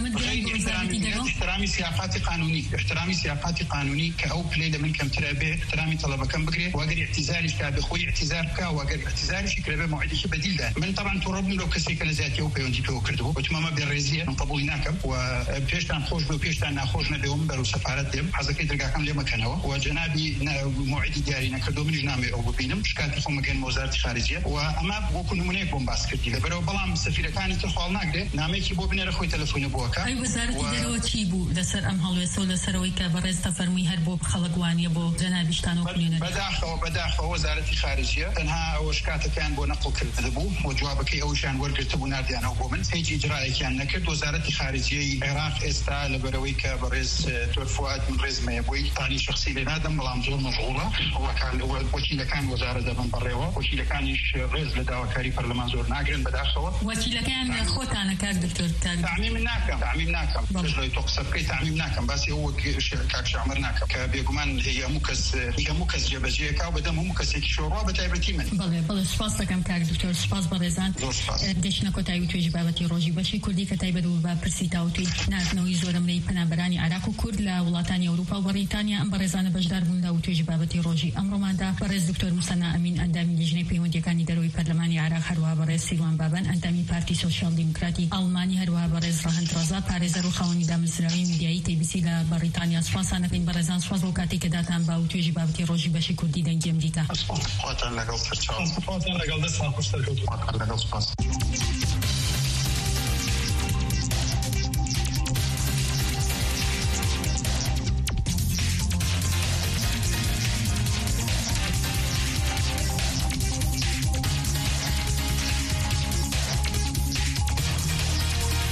احترامي سياقاتي سياقاتي قانوني كأو بليلة من كم ترابي احترامي طلبة كم بقري واقر اعتزالي كابخوي اعتزارك واقر اعتزالي شكرا موعدك بديل ده من طبعا تربن لو كسيك لذاتي او بيوندي بيو كردو وتماما بالرزية من قبولناكم وبيشتان خوش بيو بيشتان ناخوشنا بيوم برو سفارات ديم حزكي درقاكم لما كانوا وجنابي موعدي دياري نكردو من جنامي او ببينم شكاتي خو مكان وزارة خارجية واما وكن منيك بومباس كردي لبرو بلام سفيرة كانت تخوال ناقده ناميكي بو بنير اخوي تلفوني بوكا اي وزارة درو تشيبو لسر ام هلوسو لسروي كبرز تفرمي هربو خلقواني بو جنابشتان وكلنا بداخل وزارة خارجية تنها وشكاته كان بو نقل كذبو وجوابك اوشان ورقت بو ناردي انا وبو من هيجي اجراء كان نكد وزارة خارجية العراق استا لبروي كبرز تور فؤاد من رزمه يبوي ثاني شخصي لنادم بلام زور مشغولة هو كان وكيل كان وزارة دبن بريوه وكيل كان رز لداوا كاري برلمان زور ناقرن بداخل وكيل كان خوتانا كاك دكتور تعميم ناكم تجلي تقصد كي تعميم ناكم بس هو كاك شعمر ناكم كبيقمان هي مكس جبجيه كاو بدم هم مكس شوروا بتايبتي من بله سپاس دکم کاک دکتور سپاس برزان دشنا کوتای توی جبابتی روزی باشی کردی کتای بدو با پرسیتاوتی ناز نوی زورم لی پنابرانی عراق و کرد لولاتانی اروپا و بریتانیا ام برزان بجدار بوده و توی جبابتی روزی امروز ماده برز دکتور مسنا امین اندامی لجنه پیوندی کانی پرسیاری دەرەوەی پەرلەمانی عێراق هەروەها بەڕێز سیروان بابان ئەندامی پارتی سۆشیال دیموکراتی ئەڵمانی هەروەها بەڕێز ڕەهەند ڕەزا پارێزەر و خاوەنی دامەزراوی میدیایی تێبیسی لە بەریتانیا سوپاسانەکەین بەڕێزان سوپاس بۆ کاتێک کە داتان با و توێژی بابەتی ڕۆژی بەشی کوردی دەنگی ئەمریکا. خواتان لەگەڵ سەرچاو. خواتان لەگەڵ دەستان خۆش دەکەوت. خواتان لەگەڵ سپاس.